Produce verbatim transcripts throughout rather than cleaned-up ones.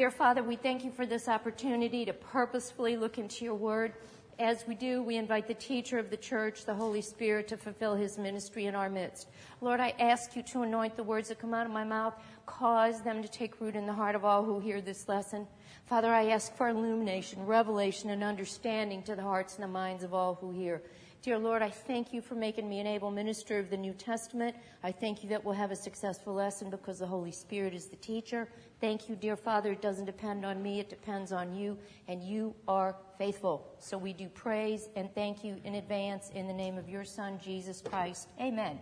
Dear Father, we thank you for this opportunity to purposefully look into your word. As we do, we invite the teacher of the church, the Holy Spirit, to fulfill his ministry in our midst. Lord, I ask you to anoint the words that come out of my mouth, cause them to take root in the heart of all who hear this lesson. Father, I ask for illumination, revelation, and understanding to the hearts and the minds of all who hear. Dear Lord, I thank you for making me an able minister of the New Testament. I thank you that we'll have a successful lesson because the Holy Spirit is the teacher. Thank you, dear Father. It doesn't depend on me. It depends on you, and you are faithful. So we do praise and thank you in advance in the name of your Son, Jesus Christ. Amen.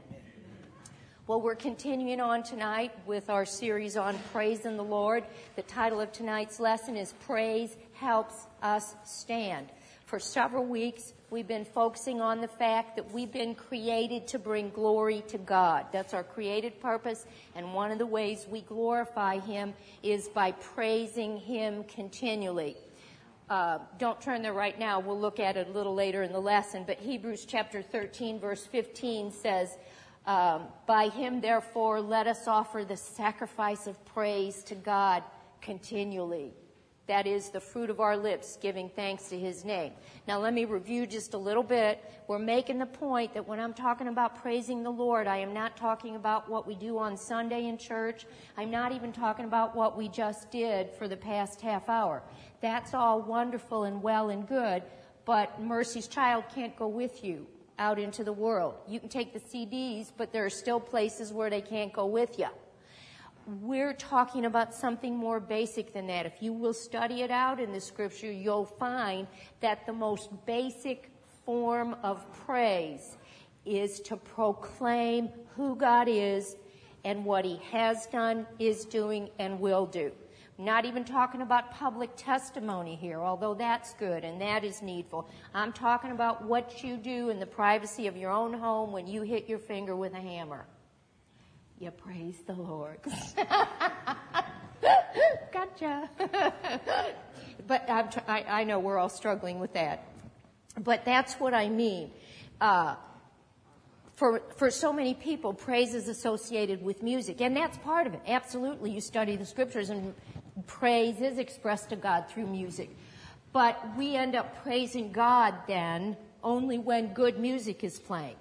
Well, we're continuing on tonight with our series on praising the Lord. The title of tonight's lesson is Praise Helps Us Stand. For several weeks, we've been focusing on the fact that we've been created to bring glory to God. That's our created purpose, and one of the ways we glorify Him is by praising Him continually. Uh, don't turn there right now. We'll look at it a little later in the lesson. But Hebrews chapter thirteen, verse fifteen says, um, By Him, therefore, let us offer the sacrifice of praise to God continually. That is the fruit of our lips, giving thanks to His name. Now, let me review just a little bit. We're making the point that when I'm talking about praising the Lord, I am not talking about what we do on Sunday in church. I'm not even talking about what we just did for the past half hour. That's all wonderful and well and good, but Mercy's Child can't go with you out into the world. You can take the C Ds, but there are still places where they can't go with you. We're talking about something more basic than that. If you will study it out in the Scripture, you'll find that the most basic form of praise is to proclaim who God is and what He has done, is doing, and will do. I'm not even talking about public testimony here, although that's good and that is needful. I'm talking about what you do in the privacy of your own home when you hit your finger with a hammer. You praise the Lord. Gotcha. But I'm tr- I, I know we're all struggling with that. But that's what I mean. Uh, for for so many people, praise is associated with music, and that's part of it. Absolutely, you study the Scriptures, and praise is expressed to God through music. But we end up praising God then only when good music is playing.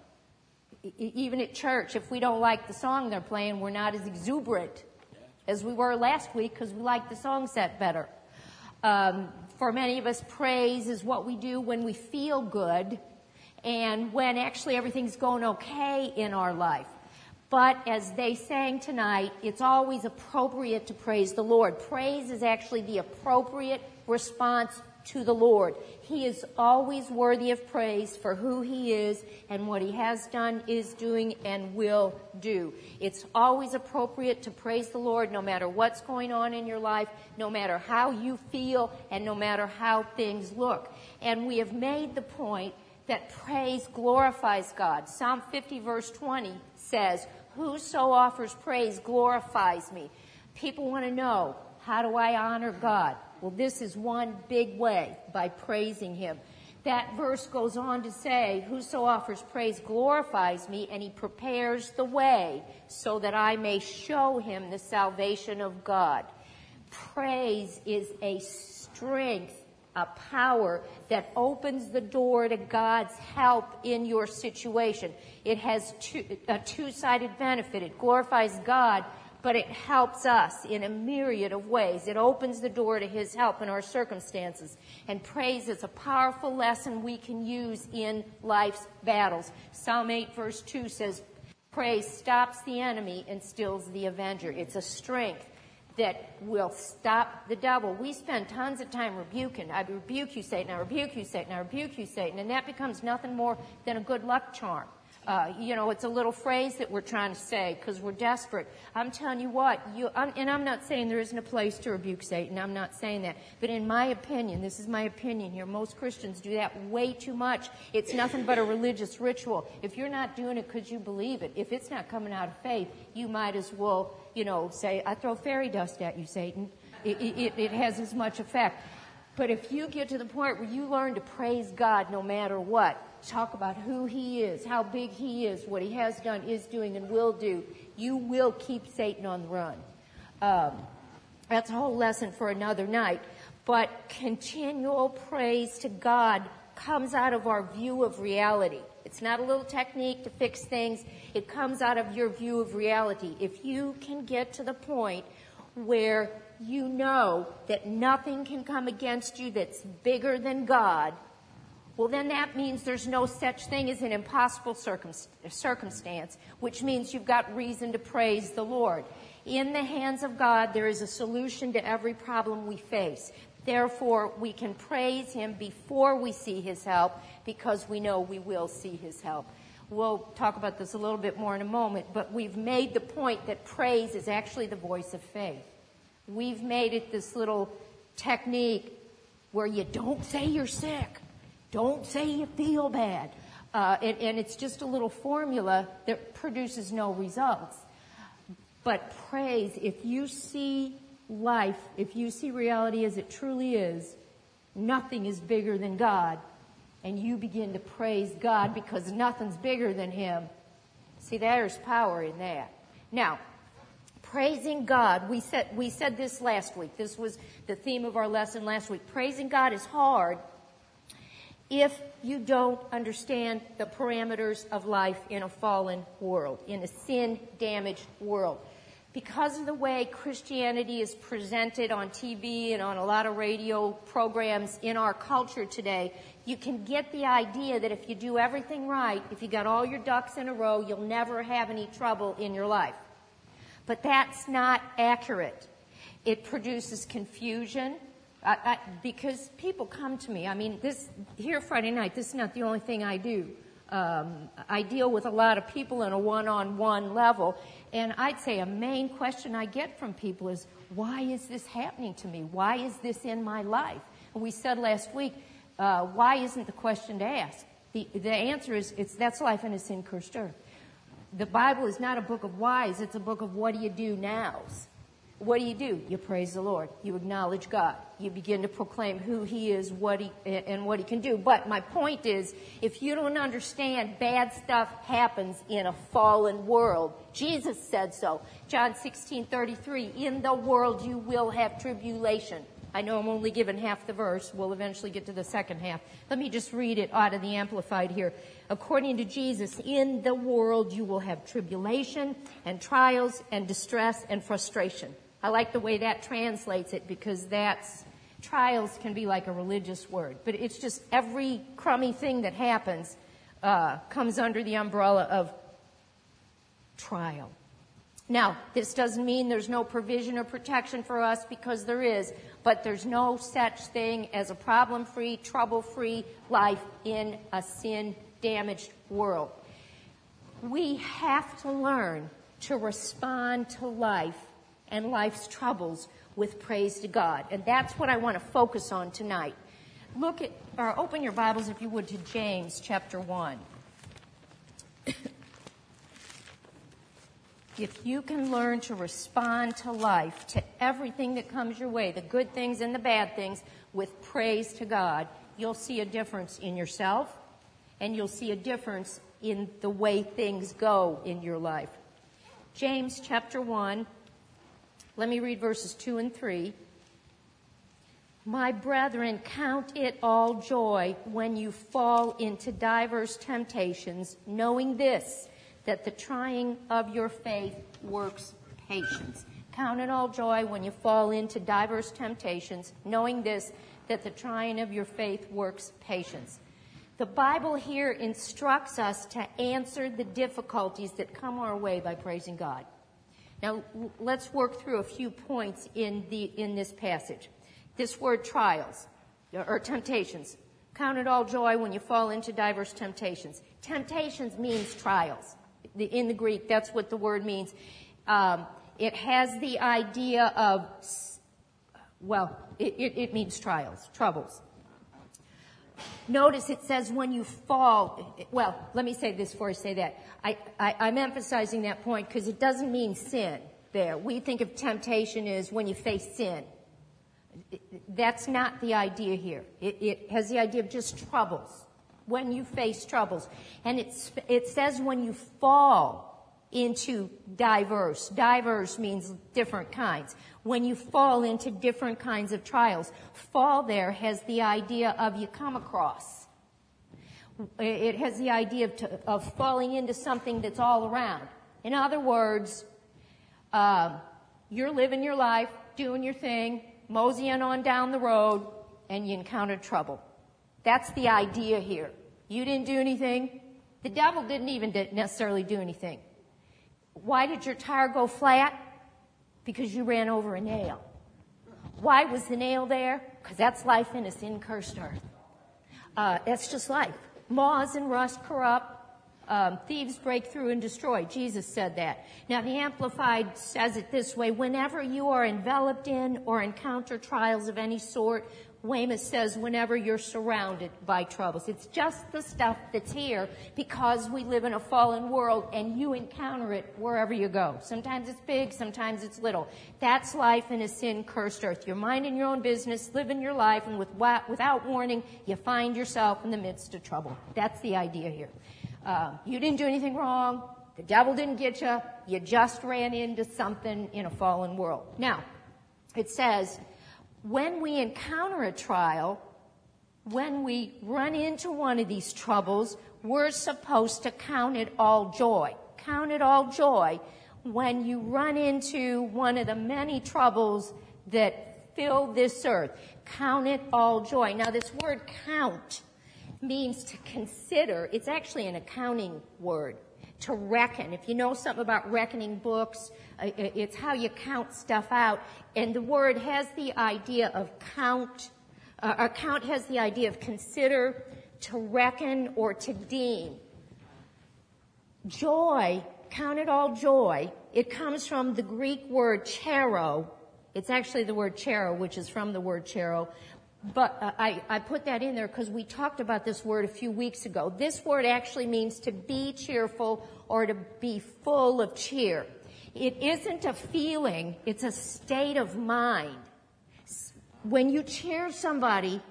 Even at church, if we don't like the song they're playing, we're not as exuberant as we were last week because we like the song set better. Um, for many of us, praise is what we do when we feel good and when actually everything's going okay in our life. But as they sang tonight, it's always appropriate to praise the Lord. Praise is actually the appropriate response to the Lord. He is always worthy of praise for who He is and what He has done, is doing, and will do. It's always appropriate to praise the Lord no matter what's going on in your life, no matter how you feel, and no matter how things look. And we have made the point that praise glorifies God. Psalm fifty verse twenty says, "Whoso offers praise glorifies me." People want to know, how do I honor God? Well, this is one big way, by praising Him. That verse goes on to say, "Whoso offers praise glorifies me, and He prepares the way so that I may show him the salvation of God." Praise is a strength, a power that opens the door to God's help in your situation. It has two, a two-sided benefit. It glorifies God, but it helps us in a myriad of ways. It opens the door to His help in our circumstances. And praise is a powerful lesson we can use in life's battles. Psalm eight verse two says, "Praise stops the enemy and stills the avenger." It's a strength that will stop the devil. We spend tons of time rebuking. I rebuke you, Satan. I rebuke you, Satan. I rebuke you, Satan. And that becomes nothing more than a good luck charm. Uh, you know, it's a little phrase that we're trying to say because we're desperate. I'm telling you what, you, I'm, and I'm not saying there isn't a place to rebuke Satan. I'm not saying that. But in my opinion, this is my opinion here, most Christians do that way too much. It's nothing but a religious ritual. If you're not doing it because you believe it, if it's not coming out of faith, you might as well, you know, say, "I throw fairy dust at you, Satan." It, it, it has as much effect. But if you get to the point where you learn to praise God no matter what, talk about who He is, how big He is, what He has done, is doing, and will do, you will keep Satan on the run. Um, That's a whole lesson for another night. But continual praise to God comes out of our view of reality. It's not a little technique to fix things. It comes out of your view of reality. If you can get to the point where you know that nothing can come against you that's bigger than God, well, then that means there's no such thing as an impossible circumstance, which means you've got reason to praise the Lord. In the hands of God, there is a solution to every problem we face. Therefore, we can praise Him before we see His help because we know we will see His help. We'll talk about this a little bit more in a moment, but we've made the point that praise is actually the voice of faith. We've made it this little technique where you don't say you're sick. Don't say you feel bad. Uh, and, and it's just a little formula that produces no results. But praise, if you see life, if you see reality as it truly is, nothing is bigger than God, and you begin to praise God because nothing's bigger than Him. See, there's power in that. Now, praising God, we said, we said this last week. This was the theme of our lesson last week. Praising God is hard if you don't understand the parameters of life in a fallen world, in a sin-damaged world. Because of the way Christianity is presented on T V and on a lot of radio programs in our culture today, you can get the idea that if you do everything right, if you got all your ducks in a row, you'll never have any trouble in your life. But that's not accurate. It produces confusion. I, I, because people come to me. I mean, this here Friday night, this is not the only thing I do. Um, I deal with a lot of people on a one-on-one level, and I'd say a main question I get from people is, why is this happening to me? Why is this in my life? And we said last week, uh, why isn't the question to ask? The, the answer is, it's that's life in a sin-cursed earth. The Bible is not a book of whys, it's a book of what do you do nows. What do you do? You praise the Lord. You acknowledge God. You begin to proclaim who He is, what He, and what He can do. But my point is, if you don't understand bad stuff happens in a fallen world, Jesus said so. John sixteen thirty-three, in the world you will have tribulation. I know I'm only given half the verse. We'll eventually get to the second half. Let me just read it out of the Amplified here. According to Jesus, in the world you will have tribulation and trials and distress and frustration. I like the way that translates it because that's, trials can be like a religious word. But it's just every crummy thing that happens uh, comes under the umbrella of trial. Now, this doesn't mean there's no provision or protection for us, because there is, but there's no such thing as a problem-free, trouble-free life in a sin-damaged world. We have to learn to respond to life and life's troubles with praise to God. And that's what I want to focus on tonight. Look at, or open your Bibles, if you would, to James chapter one. If you can learn to respond to life, to everything that comes your way, the good things and the bad things, with praise to God, you'll see a difference in yourself, and you'll see a difference in the way things go in your life. James chapter one, let me read verses two and three. My brethren, count it all joy when you fall into diverse temptations, knowing this, that the trying of your faith works patience. Count it all joy when you fall into diverse temptations, knowing this, that the trying of your faith works patience. The Bible here instructs us to answer the difficulties that come our way by praising God. Now, let's work through a few points in the in this passage. This word trials, or temptations. Count it all joy when you fall into diverse temptations. Temptations means trials. In the Greek, that's what the word means. Um, it has the idea of, well, it, it, it means trials, troubles. Notice it says when you fall, well, let me say this before I say that. I, I, I'm emphasizing that point because it doesn't mean sin there. We think of temptation as when you face sin. That's not the idea here. It, it has the idea of just troubles, when you face troubles. And it's, it says when you fall into diverse. Diverse means different kinds. When you fall into different kinds of trials, fall there has the idea of you come across. It has the idea of, to, of falling into something that's all around. In other words, uh, you're living your life, doing your thing, moseying on down the road, and you encounter trouble. That's the idea here. You didn't do anything. The devil didn't even necessarily do anything. Why did your tire go flat? Because you ran over a nail. Why was the nail there? Because that's life in a sin-cursed earth. Uh, that's just life. Moths and rust corrupt. Um, thieves break through and destroy. Jesus said that. Now, the Amplified says it this way. Whenever you are enveloped in or encounter trials of any sort, Weymouth says whenever you're surrounded by troubles. It's just the stuff that's here because we live in a fallen world and you encounter it wherever you go. Sometimes it's big, sometimes it's little. That's life in a sin-cursed earth. You're minding your own business, living your life, and with, without warning, you find yourself in the midst of trouble. That's the idea here. Uh, you didn't do anything wrong. The devil didn't get you. You just ran into something in a fallen world. Now, it says, when we encounter a trial, when we run into one of these troubles, we're supposed to count it all joy. Count it all joy when you run into one of the many troubles that fill this earth. Count it all joy. Now, this word count means to consider. It's actually an accounting word. To reckon. If you know something about reckoning books, uh, it's how you count stuff out. And the word has the idea of count, uh, or count has the idea of consider, to reckon, or to deem. Joy, count it all joy, it comes from the Greek word chero. It's actually the word chero, which is from the word chero. But uh, I, I put that in there because we talked about this word a few weeks ago. This word actually means to be cheerful or to be full of cheer. It isn't a feeling, it's a state of mind. When you cheer somebody,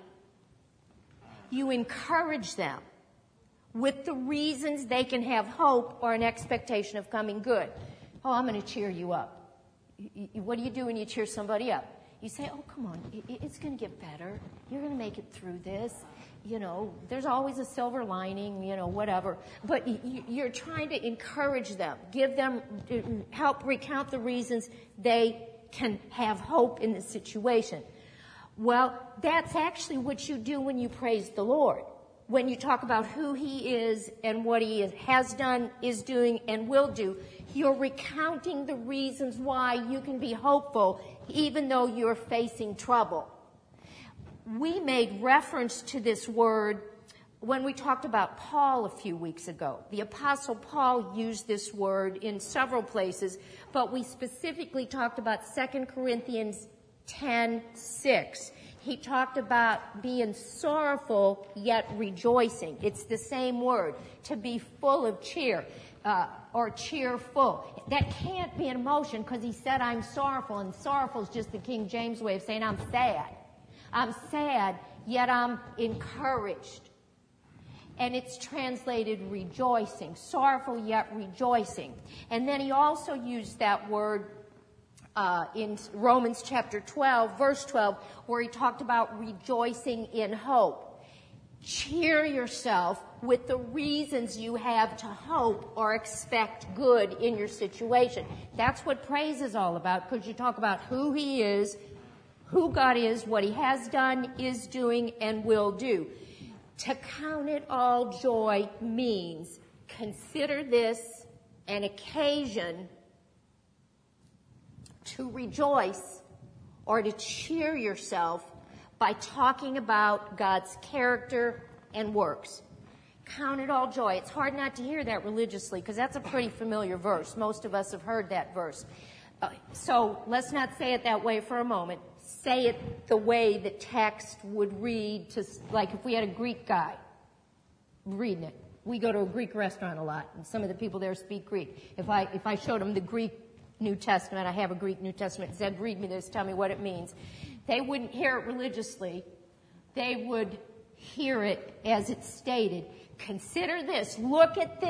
you encourage them with the reasons they can have hope or an expectation of coming good. Oh, I'm going to cheer you up. What do you do when you cheer somebody up? You say, oh, come on, it's going to get better. You're going to make it through this. You know, there's always a silver lining, you know, whatever. But you're trying to encourage them, give them, help recount the reasons they can have hope in the situation. Well, that's actually what you do when you praise the Lord. When you talk about who He is and what He is, has done, is doing, and will do, you're recounting the reasons why you can be hopeful even though you're facing trouble. We made reference to this word when we talked about Paul a few weeks ago. The Apostle Paul used this word in several places, but we specifically talked about Second Corinthians ten six. He talked about being sorrowful yet rejoicing. It's the same word, to be full of cheer. Uh, or cheerful. That can't be an emotion because he said I'm sorrowful, and sorrowful is just the King James way of saying I'm sad. I'm sad, yet I'm encouraged. And it's translated rejoicing. Sorrowful yet rejoicing. And then he also used that word uh, in Romans chapter twelve, verse twelve, where he talked about rejoicing in hope. Cheer yourself with the reasons you have to hope or expect good in your situation. That's what praise is all about, because you talk about who He is, who God is, what He has done, is doing, and will do. To count it all joy means consider this an occasion to rejoice or to cheer yourself by talking about God's character and works. Count it all joy. It's hard not to hear that religiously because that's a pretty familiar verse. Most of us have heard that verse. Uh, so let's not say it that way for a moment. Say it the way the text would read, to, like if we had a Greek guy reading it. We go to a Greek restaurant a lot, and some of the people there speak Greek. If I if I showed them the Greek New Testament, I have a Greek New Testament, and said, read me this, tell me what it means. They wouldn't hear it religiously. They would hear it as it's stated. Consider this. Look at this.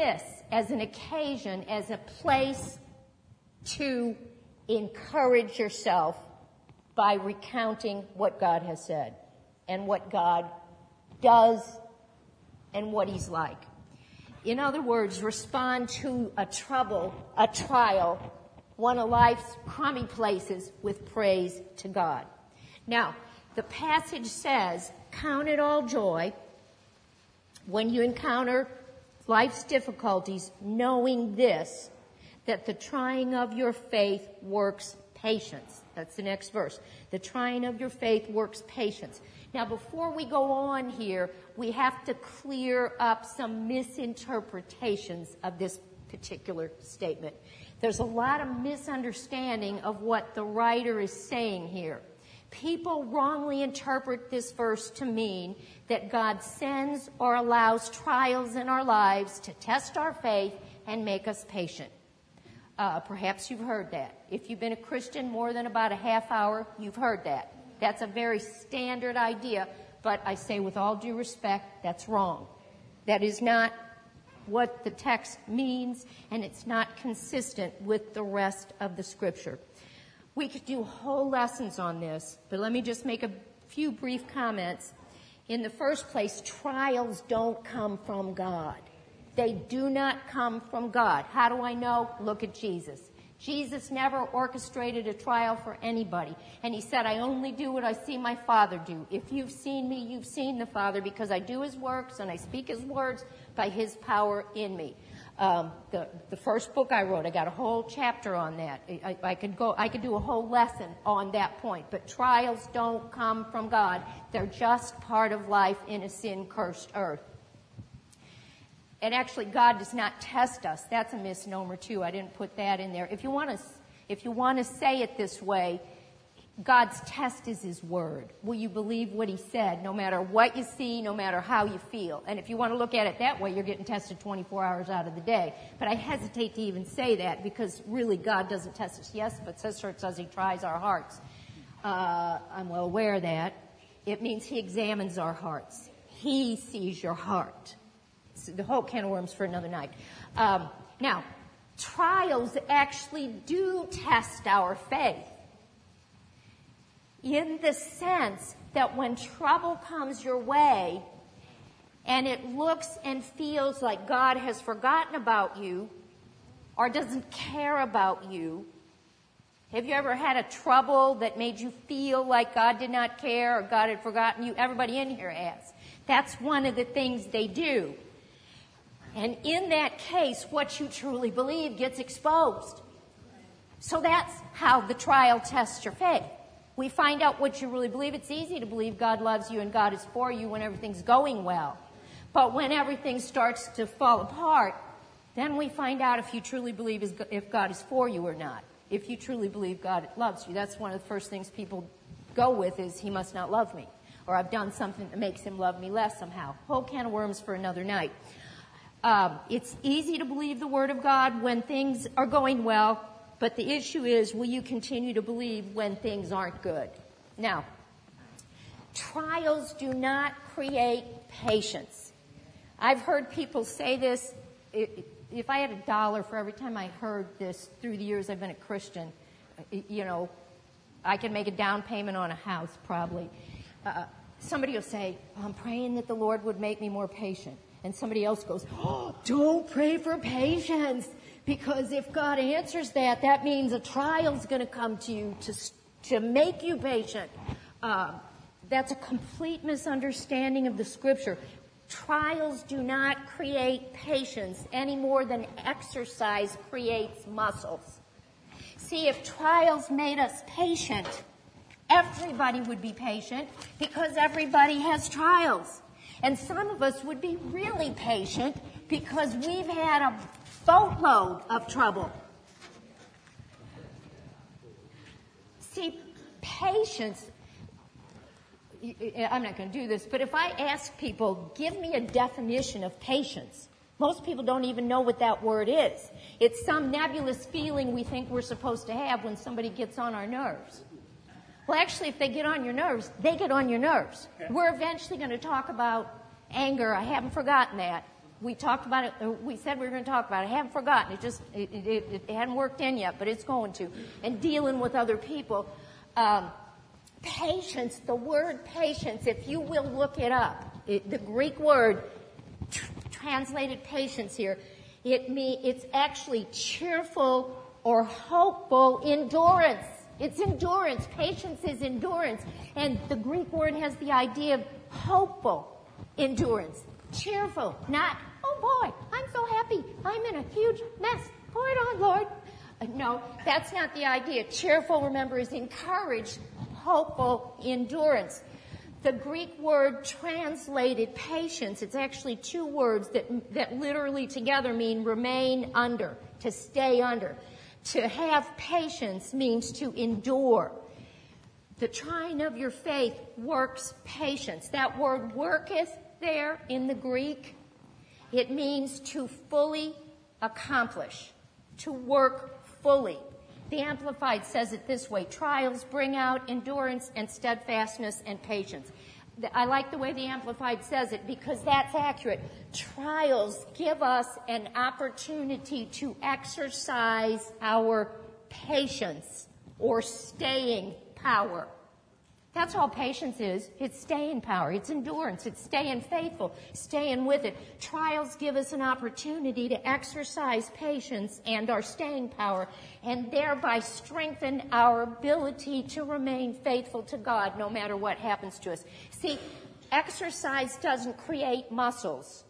as an occasion, as a place to encourage yourself by recounting what God has said and what God does and what he's like. In other words, respond to a trouble, a trial, one of life's crummy places with praise to God. Now, the passage says, count it all joy when you encounter life's difficulties, knowing this, that the trying of your faith works patience. That's the next verse. The trying of your faith works patience. Now, before we go on here, we have to clear up some misinterpretations of this particular statement. There's a lot of misunderstanding of what the writer is saying here. People wrongly interpret this verse to mean that God sends or allows trials in our lives to test our faith and make us patient. Uh, perhaps you've heard that. If you've been a Christian more than about a half hour, you've heard that. That's a very standard idea, but I say with all due respect, that's wrong. That is not what the text means, and it's not consistent with the rest of the Scripture. We could do whole lessons on this, but let me just make a few brief comments. In the first place, trials don't come from God. They do not come from God. How do I know? Look at Jesus. Jesus never orchestrated a trial for anybody. And he said, I only do what I see my Father do. If you've seen me, you've seen the Father, because I do his works and I speak his words by his power in me. Um, the, the first book I wrote, I got a whole chapter on that. I, I could go, I could do a whole lesson on that point. But trials don't come from God. They're just part of life in a sin-cursed earth. And actually, God does not test us. That's a misnomer too. I didn't put that in there. If you want to, if you want to say it this way, God's test is his word. Will you believe what he said, no matter what you see, no matter how you feel? And if you want to look at it that way, you're getting tested twenty-four hours out of the day. But I hesitate to even say that, because really God doesn't test us. Yes, but Sister, it says he tries our hearts. Uh, I'm well aware of that. It means he examines our hearts. He sees your heart. So the whole can of worms for another night. Um, now, trials actually do test our faith, in the sense that when trouble comes your way and it looks and feels like God has forgotten about you or doesn't care about you. Have you ever had a trouble that made you feel like God did not care or God had forgotten you? Everybody in here has. That's one of the things they do. And in that case, what you truly believe gets exposed. So that's how the trial tests your faith. We find out what you really believe. It's easy to believe God loves you and God is for you when everything's going well. But when everything starts to fall apart, then we find out if you truly believe if God is for you or not. If you truly believe God loves you. That's one of the first things people go with is, he must not love me. Or I've done something that makes him love me less somehow. Whole can of worms for another night. Um, it's easy to believe the Word of God when things are going well, but the issue is, will you continue to believe when things aren't good? Now, trials do not create patience. I've heard people say this. If I had a dollar for every time I heard this through the years I've been a Christian, you know, I could make a down payment on a house probably. Uh, somebody will say, oh, I'm praying that the Lord would make me more patient. And somebody else goes, oh, don't pray for patience, because if God answers that, that means a trial's going to come to you to to make you patient. Uh, that's a complete misunderstanding of the Scripture. Trials do not create patience any more than exercise creates muscles. See, if trials made us patient, everybody would be patient, because everybody has trials. And some of us would be really patient because we've had a boatload of trouble. See, patience, I'm not going to do this, but if I ask people, give me a definition of patience, most people don't even know what that word is. It's some nebulous feeling we think we're supposed to have when somebody gets on our nerves. Well, actually, if they get on your nerves, they get on your nerves. We're eventually going to talk about anger. I haven't forgotten that. we talked about it, we said we were going to talk about it. I haven't forgotten. It just, it, it, it hadn't worked in yet, but it's going to. And dealing with other people. Um, patience, the word patience, if you will look it up, it, the Greek word tr- translated patience here, it mean, it's actually cheerful or hopeful endurance. It's endurance. Patience is endurance. And the Greek word has the idea of hopeful endurance. Cheerful, not, oh boy, I'm so happy. I'm in a huge mess. Pour it on, Lord. Uh, no, that's not the idea. Cheerful, remember, is encouraged, hopeful endurance. The Greek word translated patience, it's actually two words that, that literally together mean remain under, to stay under. To have patience means to endure. The trying of your faith works patience. That word worketh there in the Greek, it means to fully accomplish, to work fully. The Amplified says it this way: trials bring out endurance and steadfastness and patience. I like the way the Amplified says it because that's accurate. Trials give us an opportunity to exercise our patience or staying power. That's all patience is. It's staying power. It's endurance. It's staying faithful, staying with it. Trials give us an opportunity to exercise patience and our staying power and thereby strengthen our ability to remain faithful to God no matter what happens to us. See, exercise doesn't create muscles.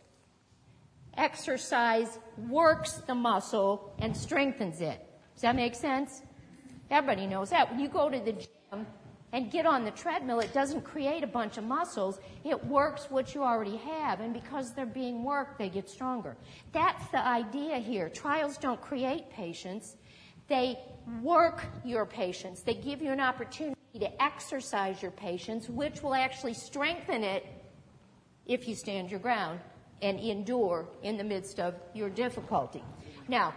Exercise works the muscle and strengthens it. Does that make sense? Everybody knows that. When you go to the gym and get on the treadmill, it doesn't create a bunch of muscles. It works what you already have, and because they're being worked, they get stronger. That's the idea here. Trials don't create patience. They work your patience. They give you an opportunity to exercise your patience, which will actually strengthen it if you stand your ground and endure in the midst of your difficulty. Now,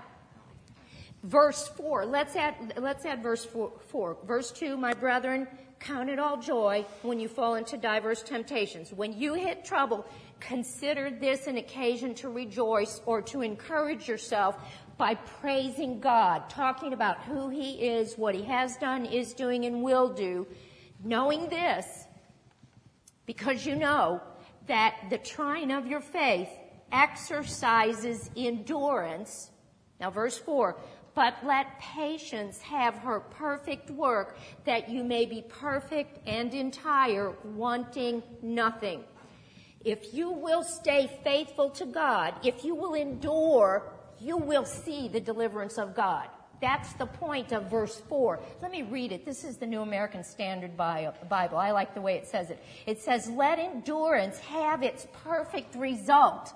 verse four, let's add, let's add verse four, four. Verse two, my brethren, count it all joy when you fall into diverse temptations. When you hit trouble, consider this an occasion to rejoice or to encourage yourself by praising God, talking about who He is, what He has done, is doing, and will do, knowing this, because you know that the trying of your faith exercises endurance. Now, verse four, but let patience have her perfect work, that you may be perfect and entire, wanting nothing. If you will stay faithful to God, if you will endure, you will see the deliverance of God. That's the point of verse four. Let me read it. This is the New American Standard Bible. I like the way it says it. It says, let endurance have its perfect result.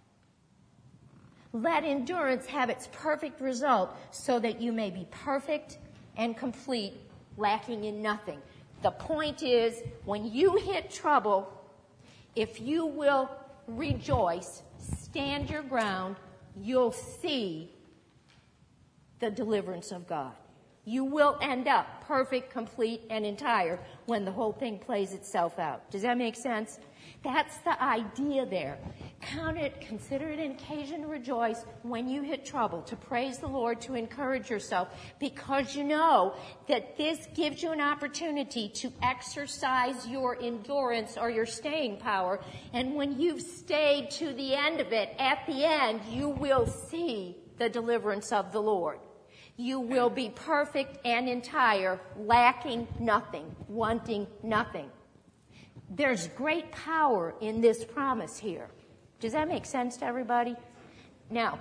Let endurance have its perfect result so that you may be perfect and complete, lacking in nothing. The point is, when you hit trouble, if you will rejoice, stand your ground, you'll see the deliverance of God. You will end up perfect, complete, and entire when the whole thing plays itself out. Does that make sense? That's the idea there. Count it, consider it an occasion to rejoice when you hit trouble, to praise the Lord, to encourage yourself, because you know that this gives you an opportunity to exercise your endurance or your staying power. And when you've stayed to the end of it, at the end, you will see the deliverance of the Lord. You will be perfect and entire, lacking nothing, wanting nothing. There's great power in this promise here. Does that make sense to everybody? Now,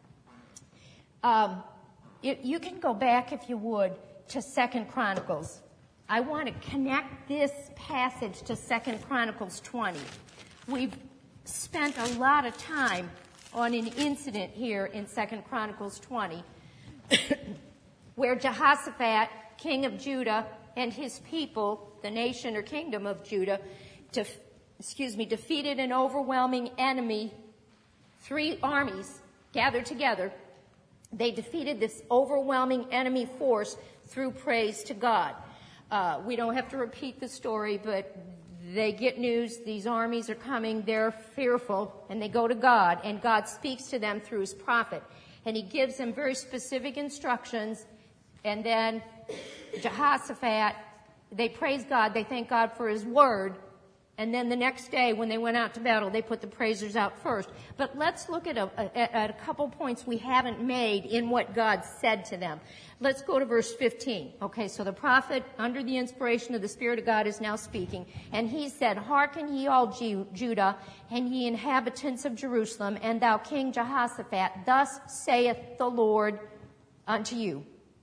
um, it, you can go back, if you would, to Second Chronicles. I want to connect this passage to Second Chronicles twenty. We've spent a lot of time on an incident here in Second Chronicles twenty where Jehoshaphat, king of Judah, and his people, the nation or kingdom of Judah, def- excuse me, defeated an overwhelming enemy. Three armies gathered together. They defeated this overwhelming enemy force through praise to God. Uh, we don't have to repeat the story, but they get news, these armies are coming, they're fearful, and they go to God, and God speaks to them through his prophet. And he gives them very specific instructions, and then Jehoshaphat, they praise God, they thank God for his word, and then the next day when they went out to battle, they put the praisers out first. But let's look at a, at, at a couple points we haven't made in what God said to them. Let's go to verse fifteen. Okay, so the prophet, under the inspiration of the Spirit of God, is now speaking. And he said, Hearken ye all Ju- Judah, and ye inhabitants of Jerusalem, and thou King Jehoshaphat, thus saith the Lord unto you.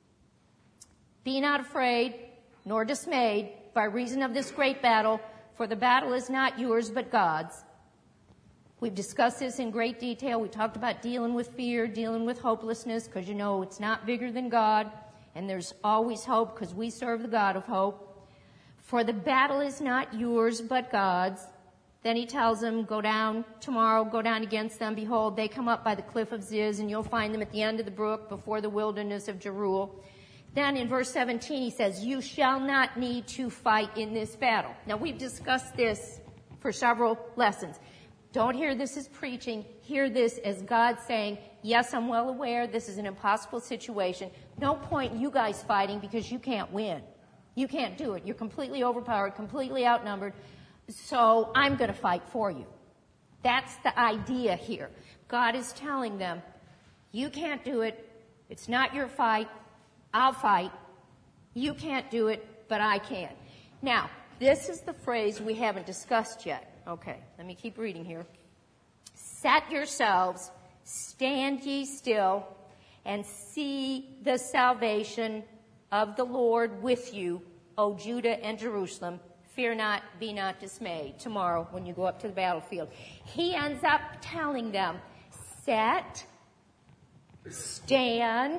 Be not afraid, nor dismayed, by reason of this great battle, for the battle is not yours, but God's. We've discussed this in great detail. We talked about dealing with fear, dealing with hopelessness, because you know it's not bigger than God, and there's always hope because we serve the God of hope. For the battle is not yours, but God's. Then he tells them, go down tomorrow, go down against them. Behold, they come up by the cliff of Ziz, and you'll find them at the end of the brook before the wilderness of Jeruel. Then in verse seventeen, he says, you shall not need to fight in this battle. Now, we've discussed this for several lessons. Don't hear this as preaching. Hear this as God saying, yes, I'm well aware this is an impossible situation. No point in you guys fighting because you can't win. You can't do it. You're completely overpowered, completely outnumbered. So I'm going to fight for you. That's the idea here. God is telling them, you can't do it. It's not your fight. I'll fight. You can't do it, but I can. Now, this is the phrase we haven't discussed yet. Okay, let me keep reading here. Set yourselves, stand ye still, and see the salvation of the Lord with you, O Judah and Jerusalem. Fear not, be not dismayed. Tomorrow, when you go up to the battlefield. He ends up telling them, set, stand,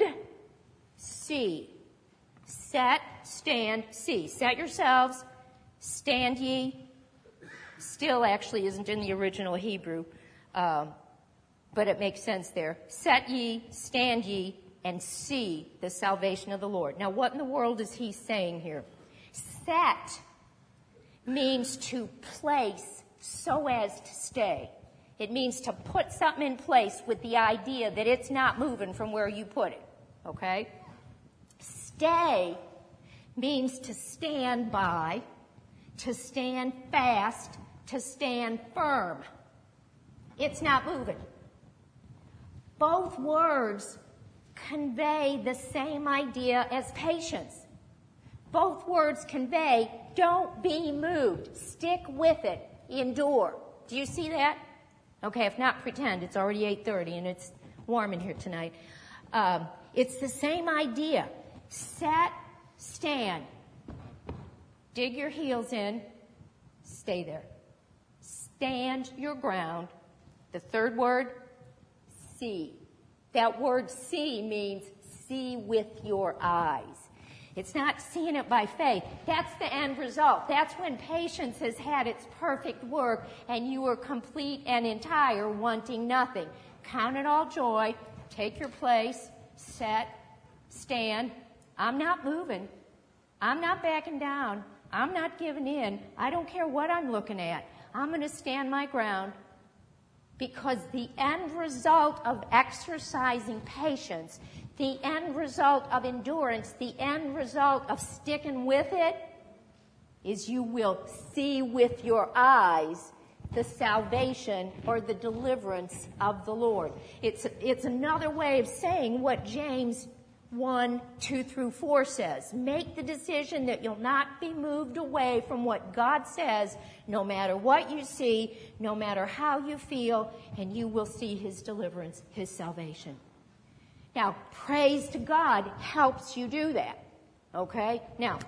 see. Set, stand, see. Set yourselves, stand ye. Still actually isn't in the original Hebrew, um, but it makes sense there. Set ye, stand ye, and see the salvation of the Lord. Now, what in the world is he saying here? Set means to place so as to stay. It means to put something in place with the idea that it's not moving from where you put it, okay? Stay means to stand by, to stand fast, to stand firm. It's not moving. Both words convey the same idea as patience. Both words convey, don't be moved. Stick with it. Endure. Do you see that? Okay, if not, pretend. It's already eight thirty and it's warm in here tonight. Um, it's the same idea. Set, stand. Dig your heels in. Stay there. Stand your ground. The third word, see. That word see means see with your eyes. It's not seeing it by faith. That's the end result. That's when patience has had its perfect work and you are complete and entire, wanting nothing. Count it all joy. Take your place. Set. Stand. I'm not moving. I'm not backing down. I'm not giving in. I don't care what I'm looking at. I'm going to stand my ground, because the end result of exercising patience, the end result of endurance, the end result of sticking with it is you will see with your eyes the salvation or the deliverance of the Lord. It's, it's another way of saying what James one, two through four says. Make the decision that you'll not be moved away from what God says, no matter what you see, no matter how you feel, and you will see his deliverance, his salvation. Now, praise to God helps you do that. Okay? Now,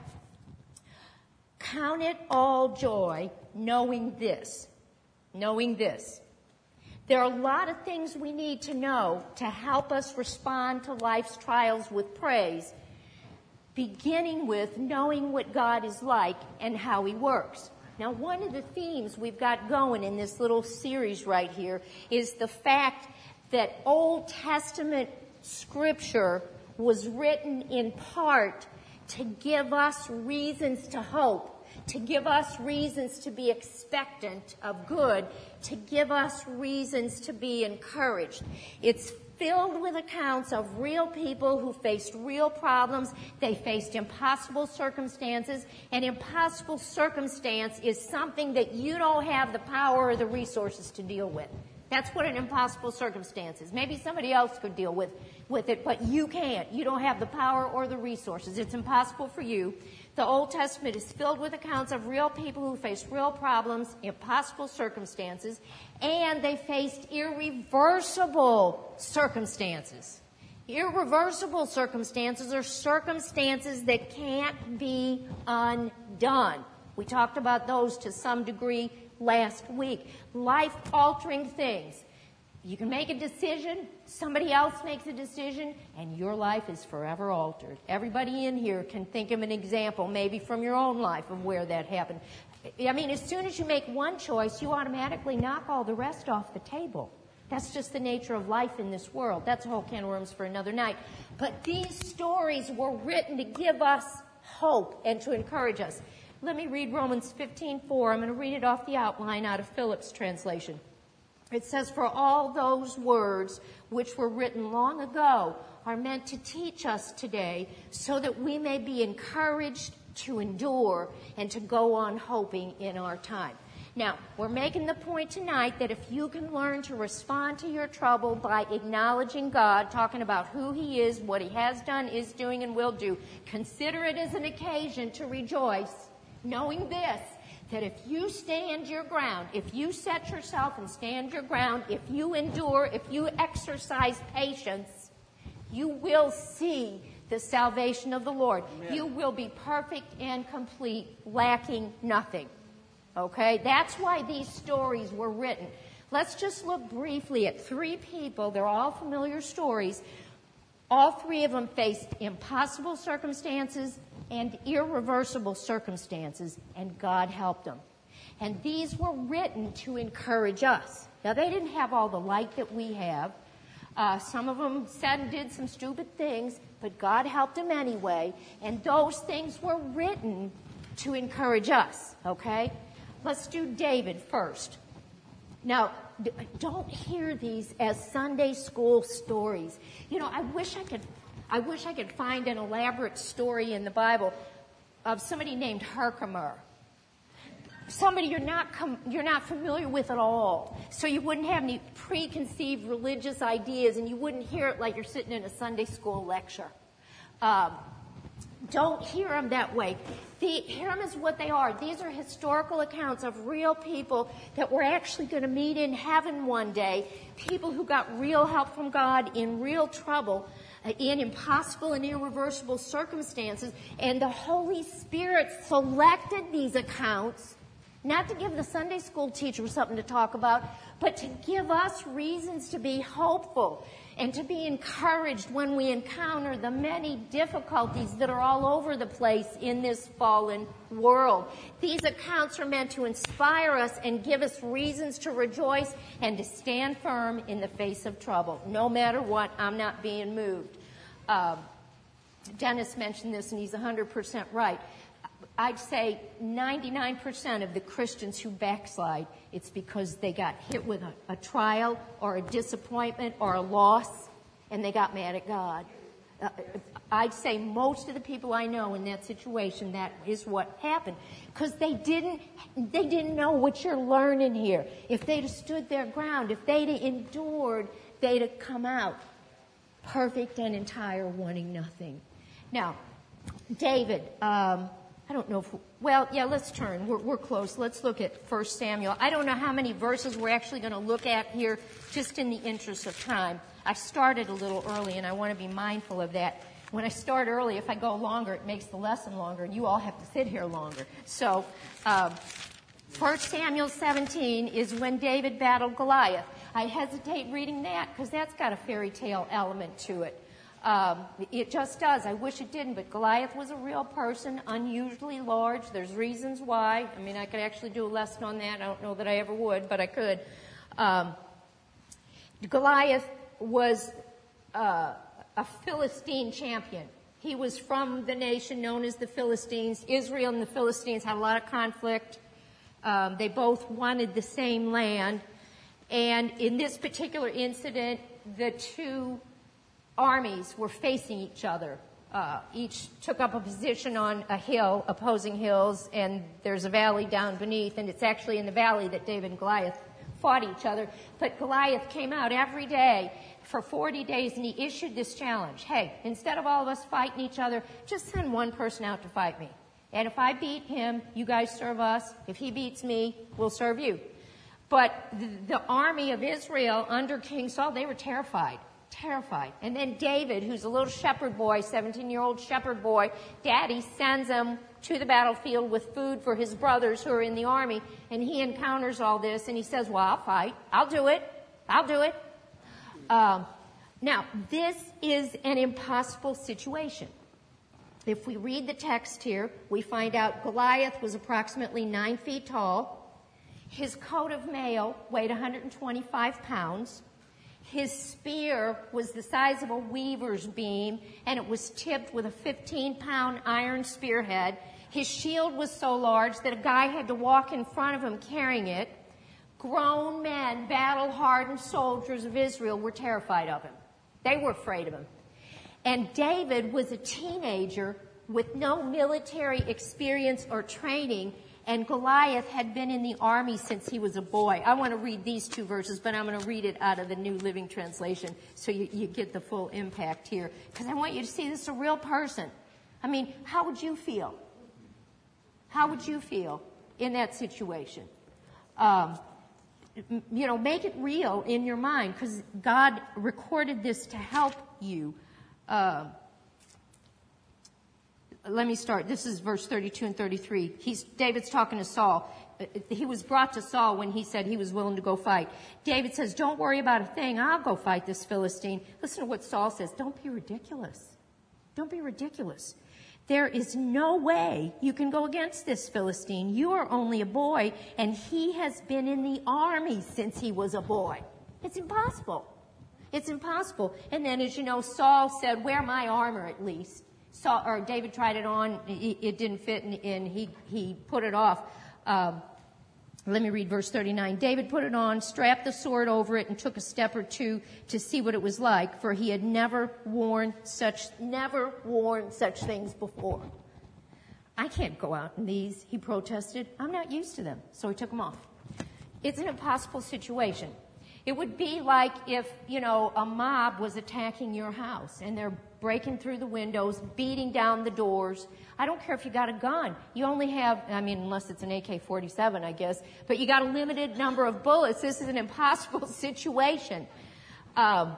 count it all joy knowing this. Knowing this. There are a lot of things we need to know to help us respond to life's trials with praise, beginning with knowing what God is like and how he works. Now, one of the themes we've got going in this little series right here is the fact that Old Testament scripture was written in part to give us reasons to hope, to give us reasons to be expectant of good, to give us reasons to be encouraged. It's filled with accounts of real people who faced real problems. They faced impossible circumstances. An impossible circumstance is something that you don't have the power or the resources to deal with. That's what an impossible circumstance is. Maybe somebody else could deal with, with it, but you can't. You don't have the power or the resources. It's impossible for you. The Old Testament is filled with accounts of real people who faced real problems, impossible circumstances, and they faced irreversible circumstances. Irreversible circumstances are circumstances that can't be undone. We talked about those to some degree last week. Life-altering things. You can make a decision, somebody else makes a decision, and your life is forever altered. Everybody in here can think of an example, maybe from your own life, of where that happened. I mean, as soon as you make one choice, you automatically knock all the rest off the table. That's just the nature of life in this world. That's a whole can of worms for another night. But these stories were written to give us hope and to encourage us. Let me read Romans fifteen four. I'm going to read it off the outline out of Phillips' translation. It says, "For all those words which were written long ago are meant to teach us today so that we may be encouraged to endure and to go on hoping in our time." Now, we're making the point tonight that if you can learn to respond to your trouble by acknowledging God, talking about who He is, what He has done, is doing, and will do, consider it as an occasion to rejoice, knowing this, that if you stand your ground, if you set yourself and stand your ground, if you endure, if you exercise patience, you will see the salvation of the Lord. Amen. You will be perfect and complete, lacking nothing. Okay? That's why these stories were written. Let's just look briefly at three people. They're all familiar stories. All three of them faced impossible circumstances and irreversible circumstances, and God helped them. And these were written to encourage us. Now, they didn't have all the light that we have. Uh, some of them said and did some stupid things, but God helped them anyway. And those things were written to encourage us, okay? Let's do David first. Now, don't hear these as Sunday school stories. You know, I wish I could I wish I could find an elaborate story in the Bible of somebody named Herkimer. Somebody you're not com- you're not familiar with at all. So you wouldn't have any preconceived religious ideas, and you wouldn't hear it like you're sitting in a Sunday school lecture. Um, don't hear them that way. The, hear them as what they are. These are historical accounts of real people that we're actually going to meet in heaven one day. People who got real help from God in real trouble, in impossible and irreversible circumstances, and the Holy Spirit selected these accounts not to give the Sunday school teacher something to talk about, but to give us reasons to be hopeful and to be encouraged when we encounter the many difficulties that are all over the place in this fallen world. These accounts are meant to inspire us and give us reasons to rejoice and to stand firm in the face of trouble. No matter what, I'm not being moved. Um, Dennis mentioned this, and he's one hundred percent right. I'd say ninety-nine percent of the Christians who backslide, it's because they got hit with a, a trial or a disappointment or a loss, and they got mad at God. Uh, I'd say most of the people I know in that situation, that is what happened, because they didn't they didn't know what you're learning here. If they'd have stood their ground, if they'd have endured, they'd have come out perfect and entire, wanting nothing. Now, David. Um, I don't know if, well, yeah, let's turn. We're, we're close. Let's look at First Samuel. I don't know how many verses we're actually going to look at here, just in the interest of time. I started a little early, and I want to be mindful of that. When I start early, if I go longer, it makes the lesson longer, and you all have to sit here longer. So, um, First Samuel seventeen is when David battled Goliath. I hesitate reading that because that's got a fairy tale element to it. Um, it just does. I wish it didn't, but Goliath was a real person, unusually large. There's reasons why. I mean, I could actually do a lesson on that. I don't know that I ever would, but I could. Um, Goliath was uh, a Philistine champion. He was from the nation known as the Philistines. Israel and the Philistines had a lot of conflict. Um, they both wanted the same land. And in this particular incident, the two armies were facing each other. Uh, each took up a position on a hill, opposing hills, and there's a valley down beneath, and it's actually in the valley that David and Goliath fought each other. But Goliath came out every day for forty days, and he issued this challenge. Hey, instead of all of us fighting each other, just send one person out to fight me. And if I beat him, you guys serve us. If he beats me, we'll serve you. But the, the army of Israel under King Saul, they were terrified. Terrified. And then David, who's a little shepherd boy, seventeen-year-old shepherd boy, Daddy sends him to the battlefield with food for his brothers who are in the army, and he encounters all this, and he says, well, I'll fight. I'll do it. I'll do it. Um, now, this is an impossible situation. If we read the text here, we find out Goliath was approximately nine feet tall. His coat of mail weighed one hundred twenty-five pounds. His spear was the size of a weaver's beam, and it was tipped with a fifteen-pound iron spearhead. His shield was so large that a guy had to walk in front of him carrying it. Grown men, battle-hardened soldiers of Israel were terrified of him. They were afraid of him. And David was a teenager with no military experience or training, and Goliath had been in the army since he was a boy. I want to read these two verses, but I'm going to read it out of the New Living Translation so you, you get the full impact here. Because I want you to see this is a real person. I mean, how would you feel? How would you feel in that situation? Um, you know, make it real in your mind, because God recorded this to help you. Uh, Let me start. This is verse thirty-two and thirty-three. He's, David's talking to Saul. He was brought to Saul when he said he was willing to go fight. David says, don't worry about a thing. I'll go fight this Philistine. Listen to what Saul says. Don't be ridiculous. Don't be ridiculous. There is no way you can go against this Philistine. You are only a boy, and he has been in the army since he was a boy. It's impossible. It's impossible. And then, as you know, Saul said, wear my armor at least. Saul, or David tried it on, it, it didn't fit, and, and he, he put it off. Um, let me read verse thirty-nine. David put it on, strapped the sword over it, and took a step or two to see what it was like, for he had never worn such, never worn such things before. I can't go out in these, he protested. I'm not used to them. So he took them off. It's an impossible situation. It would be like if, you know, a mob was attacking your house and they're breaking through the windows, beating down the doors. I don't care if you got a gun. You only have, I mean, unless it's an A K forty-seven, I guess, but you got a limited number of bullets. This is an impossible situation. Um,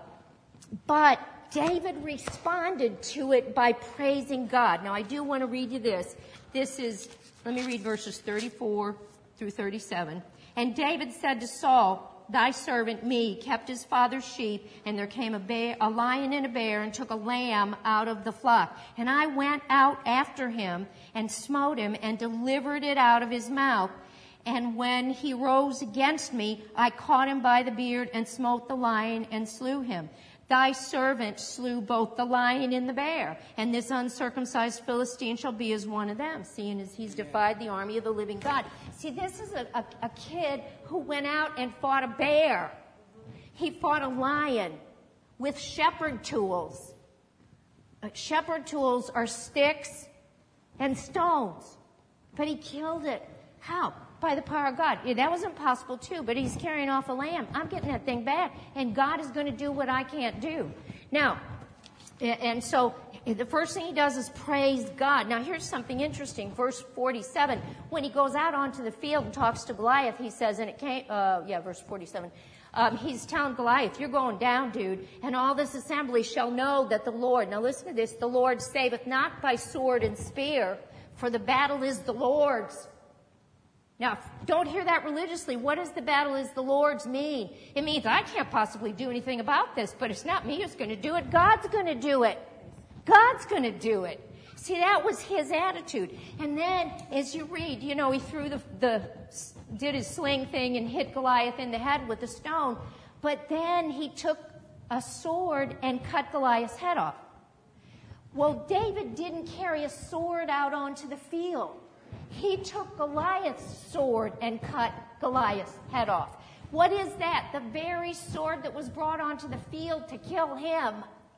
but David responded to it by praising God. Now, I do want to read you this. This is, let me read verses thirty-four through thirty-seven. And David said to Saul, thy servant me kept his father's sheep, and there came a bear, a lion and a bear, and took a lamb out of the flock. And I went out after him and smote him and delivered it out of his mouth. And when he rose against me, I caught him by the beard and smote the lion and slew him. Thy servant slew both the lion and the bear, and this uncircumcised Philistine shall be as one of them, seeing as he's defied the army of the living God. See, this is a, a, a kid who went out and fought a bear. He fought a lion with shepherd tools. Uh, shepherd tools are sticks and stones, but he killed it. How? By the power of God. Yeah, that was impossible too, but he's carrying off a lamb. I'm getting that thing back, and God is going to do what I can't do. Now, and so the first thing he does is praise God. Now, here's something interesting. Verse forty-seven, when he goes out onto the field and talks to Goliath, he says, and it came, uh, yeah, verse forty-seven, um, he's telling Goliath, you're going down, dude, and all this assembly shall know that the Lord, now listen to this, the Lord saveth not by sword and spear, for the battle is the Lord's. Now, don't hear that religiously. What does the battle is the Lord's mean? It means I can't possibly do anything about this, but it's not me who's going to do it. God's going to do it. God's going to do it. See, that was his attitude. And then, as you read, you know, he threw the, the, did his sling thing and hit Goliath in the head with a stone. But then he took a sword and cut Goliath's head off. Well, David didn't carry a sword out onto the field. He took Goliath's sword and cut Goliath's head off. What is that? The very sword that was brought onto the field to kill him.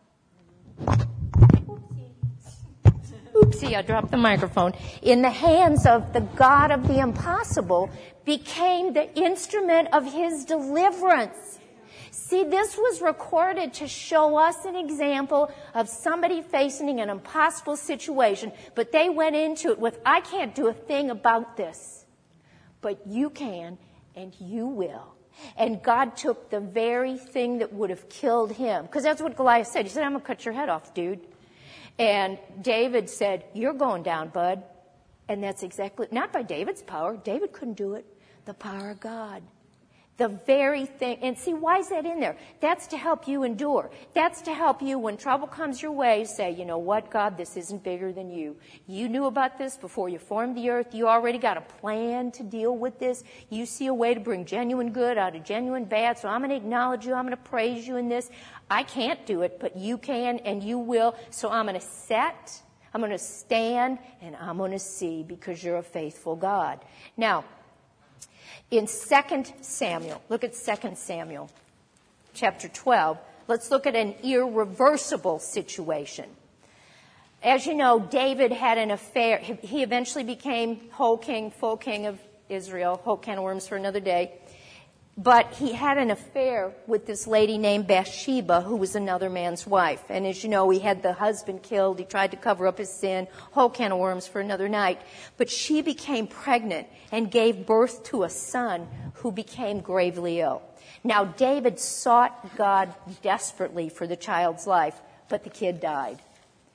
Oopsie. Oopsie, I dropped the microphone. In the hands of the God of the impossible became the instrument of his deliverance. See, this was recorded to show us an example of somebody facing an impossible situation, but they went into it with, I can't do a thing about this. But you can, and you will. And God took the very thing that would have killed him, because that's what Goliath said. He said, I'm going to cut your head off, dude. And David said, you're going down, bud. And that's exactly, not by David's power. David couldn't do it. The power of God. The very thing, and see, why is that in there? That's to help you endure. That's to help you when trouble comes your way, say, you know what, God, this isn't bigger than you. You knew about this before you formed the earth. You already got a plan to deal with this. You see a way to bring genuine good out of genuine bad, so I'm going to acknowledge you. I'm going to praise you in this. I can't do it, but you can and you will, so I'm going to set, I'm going to stand, and I'm going to see because you're a faithful God. Now, in Second Samuel, look at Second Samuel, chapter twelve. Let's look at an irreversible situation. As you know, David had an affair. He eventually became whole king, full king of Israel, whole can of worms for another day. But he had an affair with this lady named Bathsheba, who was another man's wife. And as you know, he had the husband killed. He tried to cover up his sin. Whole can of worms for another night. But she became pregnant and gave birth to a son who became gravely ill. Now, David sought God desperately for the child's life, but the kid died.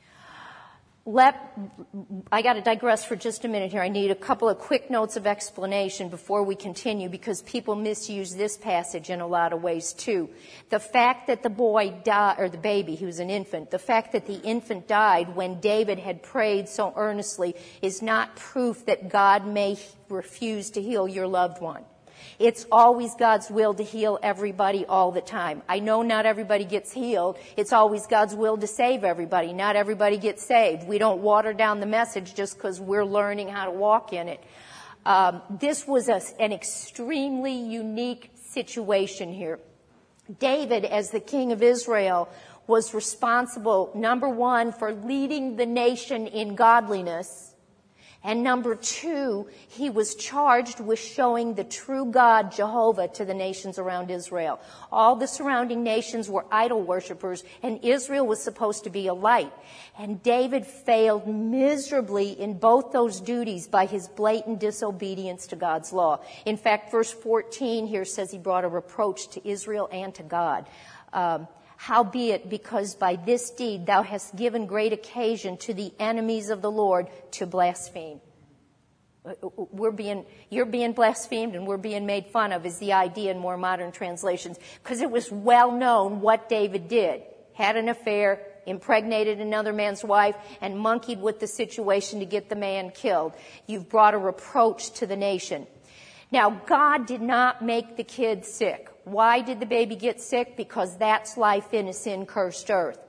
Let, I got to digress for just a minute here. I need a couple of quick notes of explanation before we continue, because people misuse this passage in a lot of ways too. The fact that the boy died, or the baby, he was an infant, the fact that the infant died when David had prayed so earnestly is not proof that God may refuse to heal your loved one. It's always God's will to heal everybody all the time. I know not everybody gets healed. It's always God's will to save everybody. Not everybody gets saved. We don't water down the message just because we're learning how to walk in it. Um, this was a, an extremely unique situation here. David, as the king of Israel, was responsible, number one, for leading the nation in godliness. And number two, he was charged with showing the true God, Jehovah, to the nations around Israel. All the surrounding nations were idol worshipers, and Israel was supposed to be a light. And David failed miserably in both those duties by his blatant disobedience to God's law. In fact, verse fourteen here says he brought a reproach to Israel and to God. Um, Howbeit, because by this deed thou hast given great occasion to the enemies of the Lord to blaspheme. We're being, you're being blasphemed and we're being made fun of is the idea in more modern translations, because it was well known what David did. Had an affair, impregnated another man's wife, and monkeyed with the situation to get the man killed. You've brought a reproach to the nation. Now, God did not make the kid sick. Why did the baby get sick? Because that's life in a sin-cursed earth.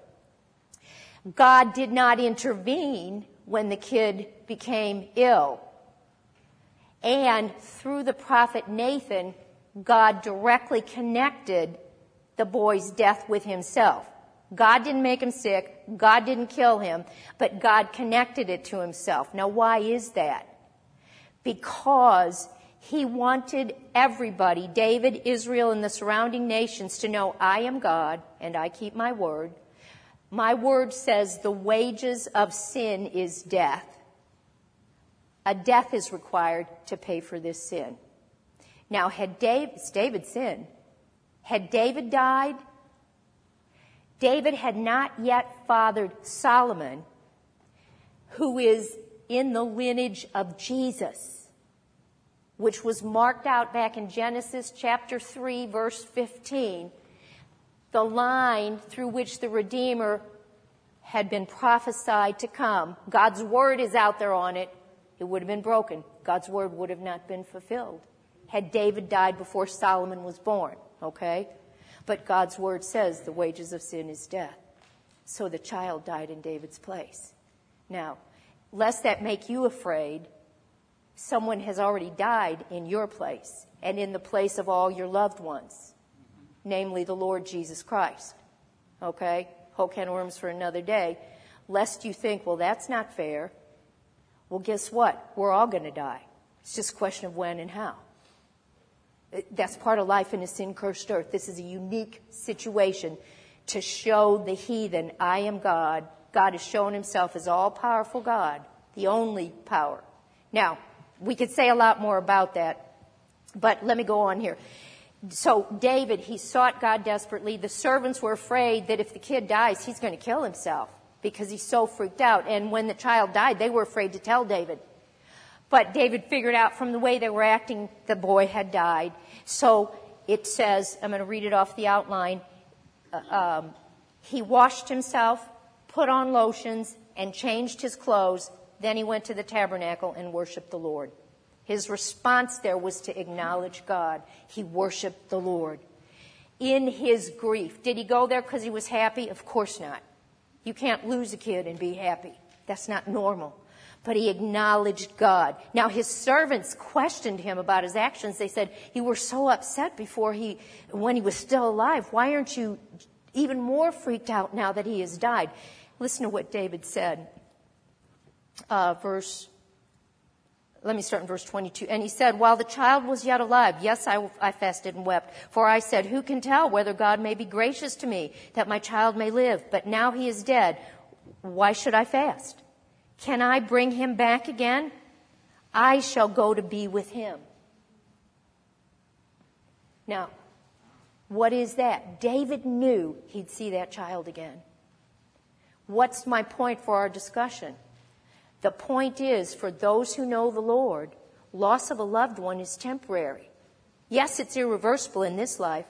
God did not intervene when the kid became ill. And through the prophet Nathan, God directly connected the boy's death with himself. God didn't make him sick. God didn't kill him. But God connected it to himself. Now, why is that? Because he wanted everybody, David, Israel, and the surrounding nations, to know, I am God, and I keep my word. My word says the wages of sin is death. A death is required to pay for this sin. Now, had David, it's David's sin. Had David died, David had not yet fathered Solomon, who is in the lineage of Jesus, which was marked out back in Genesis chapter three, verse fifteen, the line through which the Redeemer had been prophesied to come. God's word is out there on it. It would have been broken. God's word would have not been fulfilled had David died before Solomon was born, okay? But God's word says the wages of sin is death. So the child died in David's place. Now, lest that make you afraid, someone has already died in your place and in the place of all your loved ones, namely the Lord Jesus Christ. Okay? Whole can of worms for another day. Lest you think, well, that's not fair. Well, guess what? We're all going to die. It's just a question of when and how. That's part of life in a sin-cursed earth. This is a unique situation to show the heathen, I am God. God has shown himself as all-powerful God, the only power. Now, we could say a lot more about that, but let me go on here. So David, he sought God desperately. The servants were afraid that if the kid dies, he's going to kill himself because he's so freaked out. And when the child died, they were afraid to tell David. But David figured out from the way they were acting, the boy had died. So it says, I'm going to read it off the outline, uh, um, he washed himself, put on lotions, and changed his clothes. Then he went to the tabernacle and worshiped the Lord. His response there was to acknowledge God. He worshiped the Lord. In his grief, did he go there because he was happy? Of course not. You can't lose a kid and be happy. That's not normal. But he acknowledged God. Now his servants questioned him about his actions. They said, you were so upset before he, when he was still alive. Why aren't you even more freaked out now that he has died? Listen to what David said. Uh, verse, let me start in verse twenty-two. And he said, while the child was yet alive, yes, I, I fasted and wept. For I said, who can tell whether God may be gracious to me, that my child may live? But now he is dead. Why should I fast? Can I bring him back again? I shall go to be with him. Now, what is that? David knew he'd see that child again. What's my point for our discussion? The point is, for those who know the Lord, loss of a loved one is temporary. Yes, it's irreversible in this life,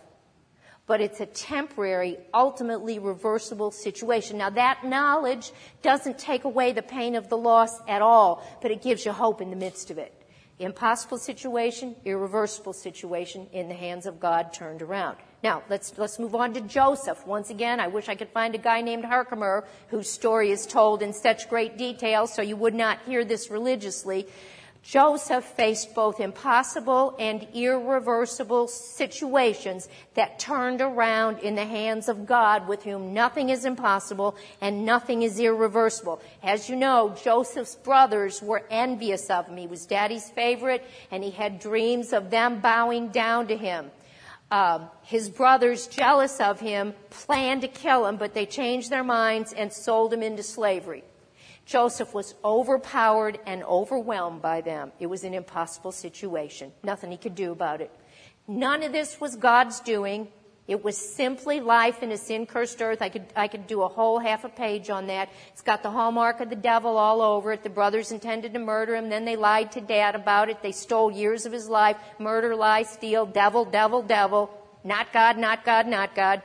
but it's a temporary, ultimately reversible situation. Now, that knowledge doesn't take away the pain of the loss at all, but it gives you hope in the midst of it. Impossible situation, irreversible situation in the hands of God turned around. Now, let's let's move on to Joseph. Once again, I wish I could find a guy named Herkimer whose story is told in such great detail so you would not hear this religiously. Joseph faced both impossible and irreversible situations that turned around in the hands of God, with whom nothing is impossible and nothing is irreversible. As you know, Joseph's brothers were envious of him. He was daddy's favorite, and he had dreams of them bowing down to him. Um, his brothers, jealous of him, planned to kill him, but they changed their minds and sold him into slavery. Joseph was overpowered and overwhelmed by them. It was an impossible situation. Nothing he could do about it. None of this was God's doing. It was simply life in a sin-cursed earth. I could, I could do a whole half a page on that. It's got the hallmark of the devil all over it. The brothers intended to murder him. Then they lied to Dad about it. They stole years of his life. Murder, lie, steal, devil, devil, devil. Not God, not God, not God.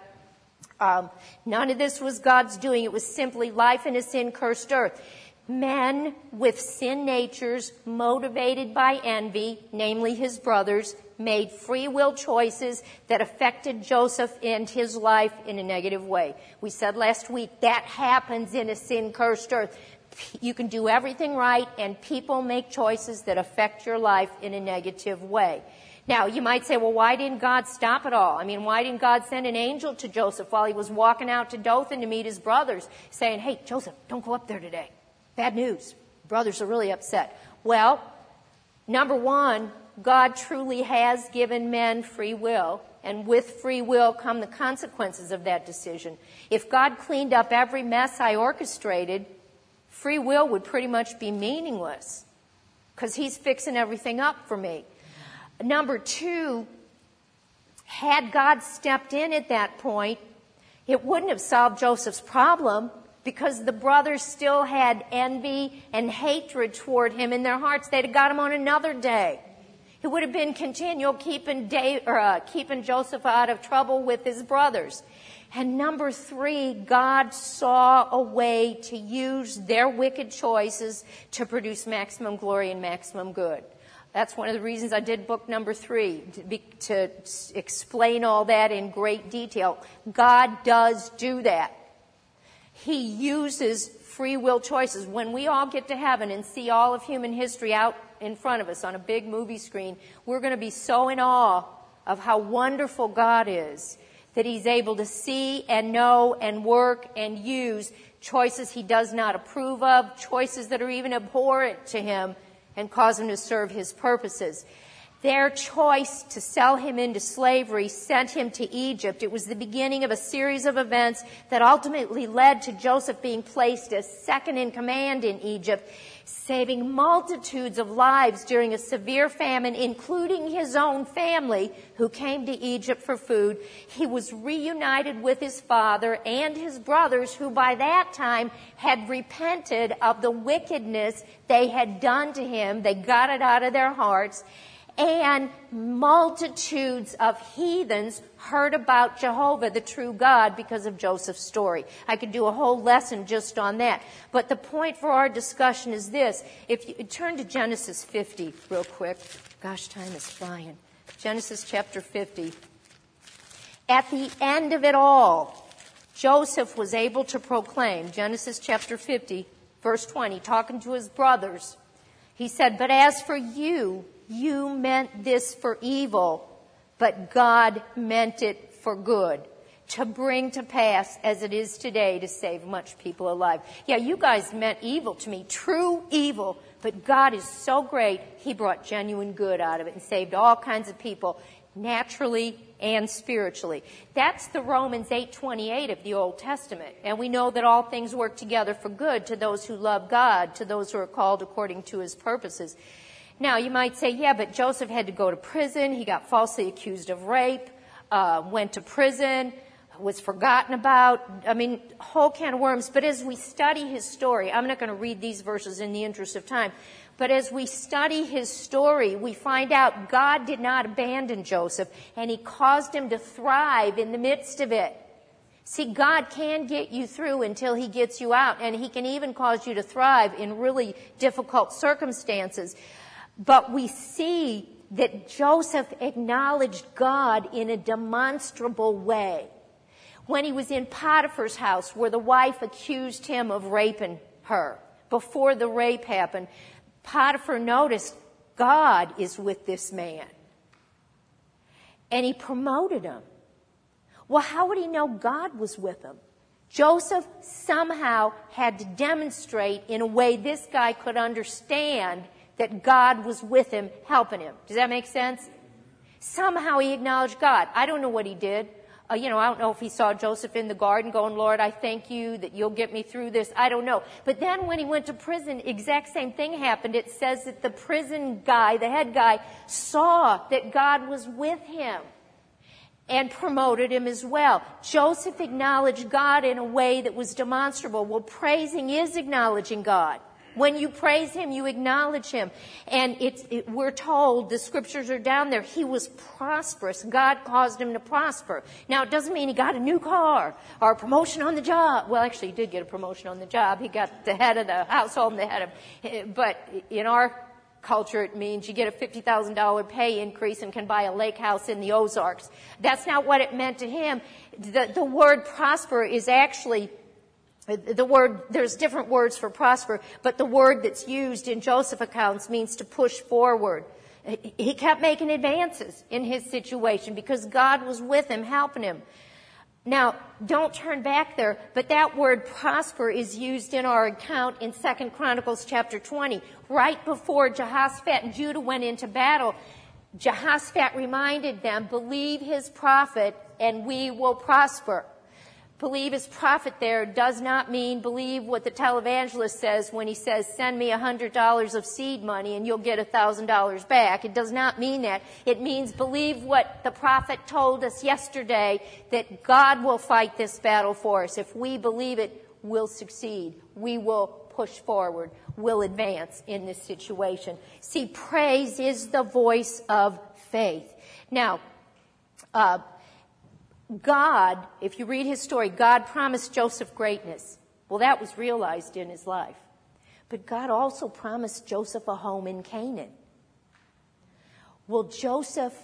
Um, none of this was God's doing. It was simply life in a sin-cursed earth. Men with sin natures, motivated by envy, namely his brothers, made free will choices that affected Joseph and his life in a negative way. We said last week that happens in a sin-cursed earth. You can do everything right, and people make choices that affect your life in a negative way. Now, you might say, well, why didn't God stop it all? I mean, why didn't God send an angel to Joseph while he was walking out to Dothan to meet his brothers, saying, hey, Joseph, don't go up there today. Bad news. Brothers are really upset. Well, number one, God truly has given men free will, and with free will come the consequences of that decision. If God cleaned up every mess I orchestrated, free will would pretty much be meaningless, because he's fixing everything up for me. Number two, had God stepped in at that point, it wouldn't have solved Joseph's problem, because the brothers still had envy and hatred toward him in their hearts. They'd have got him on another day. It would have been continual keeping, Dave, or, uh, keeping Joseph out of trouble with his brothers. And number three, God saw a way to use their wicked choices to produce maximum glory and maximum good. That's one of the reasons I did book number three, to, be, to explain all that in great detail. God does do that. He uses free will choices. When we all get to heaven and see all of human history out in front of us on a big movie screen, we're going to be so in awe of how wonderful God is that He's able to see and know and work and use choices He does not approve of, choices that are even abhorrent to Him, and cause Him to serve His purposes. Their choice to sell Him into slavery sent Him to Egypt. It was the beginning of a series of events that ultimately led to Joseph being placed as second in command in Egypt, saving multitudes of lives during a severe famine, including his own family who came to Egypt for food. He was reunited with his father and his brothers, who by that time had repented of the wickedness they had done to him. They got it out of their hearts. And multitudes of heathens heard about Jehovah, the true God, because of Joseph's story. I could do a whole lesson just on that. But the point for our discussion is this. If you turn to Genesis fifty real quick. Gosh, time is flying. Genesis chapter fifty. At the end of it all, Joseph was able to proclaim, Genesis chapter fifty, verse twenty, talking to his brothers. He said, "But as for you, you meant this for evil, but God meant it for good, to bring to pass as it is today, to save much people alive." Yeah, you guys meant evil to me, true evil, but God is so great, He brought genuine good out of it and saved all kinds of people, naturally and spiritually. That's the Romans eight twenty-eight of the Old Testament. And we know that all things work together for good to those who love God, to those who are called according to His purposes. Now, you might say, yeah, but Joseph had to go to prison. He got falsely accused of rape, uh, went to prison, was forgotten about. I mean, whole can of worms. But as we study his story, I'm not going to read these verses in the interest of time, but as we study his story, we find out God did not abandon Joseph, and He caused him to thrive in the midst of it. See, God can get you through until He gets you out, and He can even cause you to thrive in really difficult circumstances. But we see that Joseph acknowledged God in a demonstrable way. When he was in Potiphar's house, where the wife accused him of raping her, before the rape happened, Potiphar noticed God is with this man. And he promoted him. Well, how would he know God was with him? Joseph somehow had to demonstrate in a way this guy could understand that God was with him, helping him. Does that make sense? Somehow he acknowledged God. I don't know what he did. Uh, you know, I don't know if he saw Joseph in the garden going, "Lord, I thank you that you'll get me through this." I don't know. But then when he went to prison, exact same thing happened. It says that the prison guy, the head guy, saw that God was with him and promoted him as well. Joseph acknowledged God in a way that was demonstrable. Well, praising is acknowledging God. When you praise Him, you acknowledge Him. And it's, it, we're told, the scriptures are down there, he was prosperous. God caused him to prosper. Now, it doesn't mean he got a new car or a promotion on the job. Well, actually, he did get a promotion on the job. He got the head of the household and the head of... But in our culture, it means you get a fifty thousand dollars pay increase and can buy a lake house in the Ozarks. That's not what it meant to him. The, the word prosper is actually... The word, there's different words for prosper, but the word that's used in Joseph accounts means to push forward. He kept making advances in his situation because God was with him, helping him. Now, don't turn back there, but that word prosper is used in our account in Second Chronicles chapter twenty. Right before Jehoshaphat and Judah went into battle, Jehoshaphat reminded them, "Believe his prophet and we will prosper." Believe his prophet there does not mean believe what the televangelist says when he says, "Send me a hundred dollars of seed money and you'll get a thousand dollars back." It does not mean that. It means believe what the prophet told us yesterday, that God will fight this battle for us. If we believe it, we'll succeed. We will push forward. We'll advance in this situation. See, praise is the voice of faith. Now, uh, God, if you read his story, God promised Joseph greatness. Well, that was realized in his life. But God also promised Joseph a home in Canaan. Well, Joseph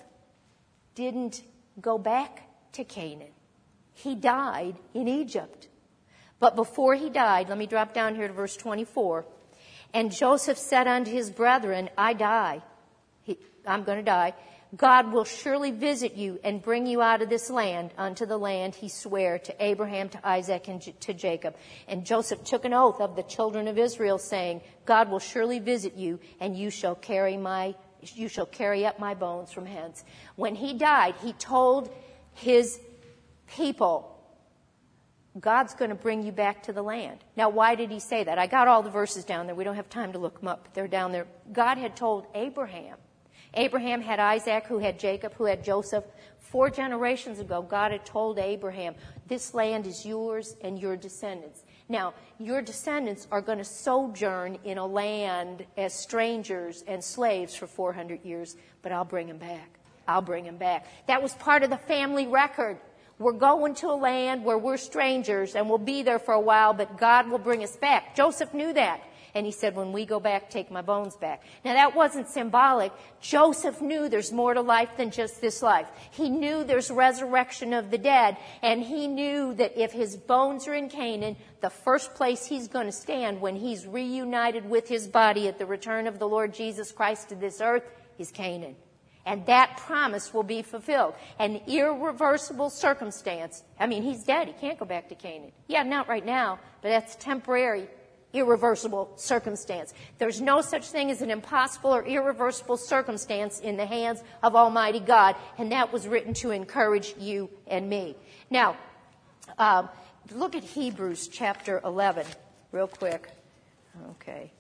didn't go back to Canaan. He died in Egypt. But before he died, let me drop down here to verse twenty-four. And Joseph said unto his brethren, I die. He, I'm going to die. God will surely visit you and bring you out of this land unto the land he sware to Abraham, to Isaac, and to Jacob. And Joseph took an oath of the children of Israel, saying, God will surely visit you, and you shall carry my, you shall carry up my bones from hence. When he died, he told his people, God's going to bring you back to the land. Now, why did he say that? I got all the verses down there. We don't have time to look them up, but they're down there. God had told Abraham. Abraham had Isaac, who had Jacob, who had Joseph. Four generations ago, God had told Abraham, this land is yours and your descendants. Now, your descendants are going to sojourn in a land as strangers and slaves for four hundred years, but I'll bring them back. I'll bring them back. That was part of the family record. We're going to a land where we're strangers and we'll be there for a while, but God will bring us back. Joseph knew that. And he said, when we go back, take my bones back. Now, that wasn't symbolic. Joseph knew there's more to life than just this life. He knew there's resurrection of the dead. And he knew that if his bones are in Canaan, the first place he's going to stand when he's reunited with his body at the return of the Lord Jesus Christ to this earth is Canaan. And that promise will be fulfilled. An irreversible circumstance. I mean, he's dead. He can't go back to Canaan. Yeah, not right now, but that's temporary. Irreversible circumstance. There's no such thing as an impossible or irreversible circumstance in the hands of Almighty God, and that was written to encourage you and me. Now, um, look at Hebrews chapter eleven, real quick. Okay.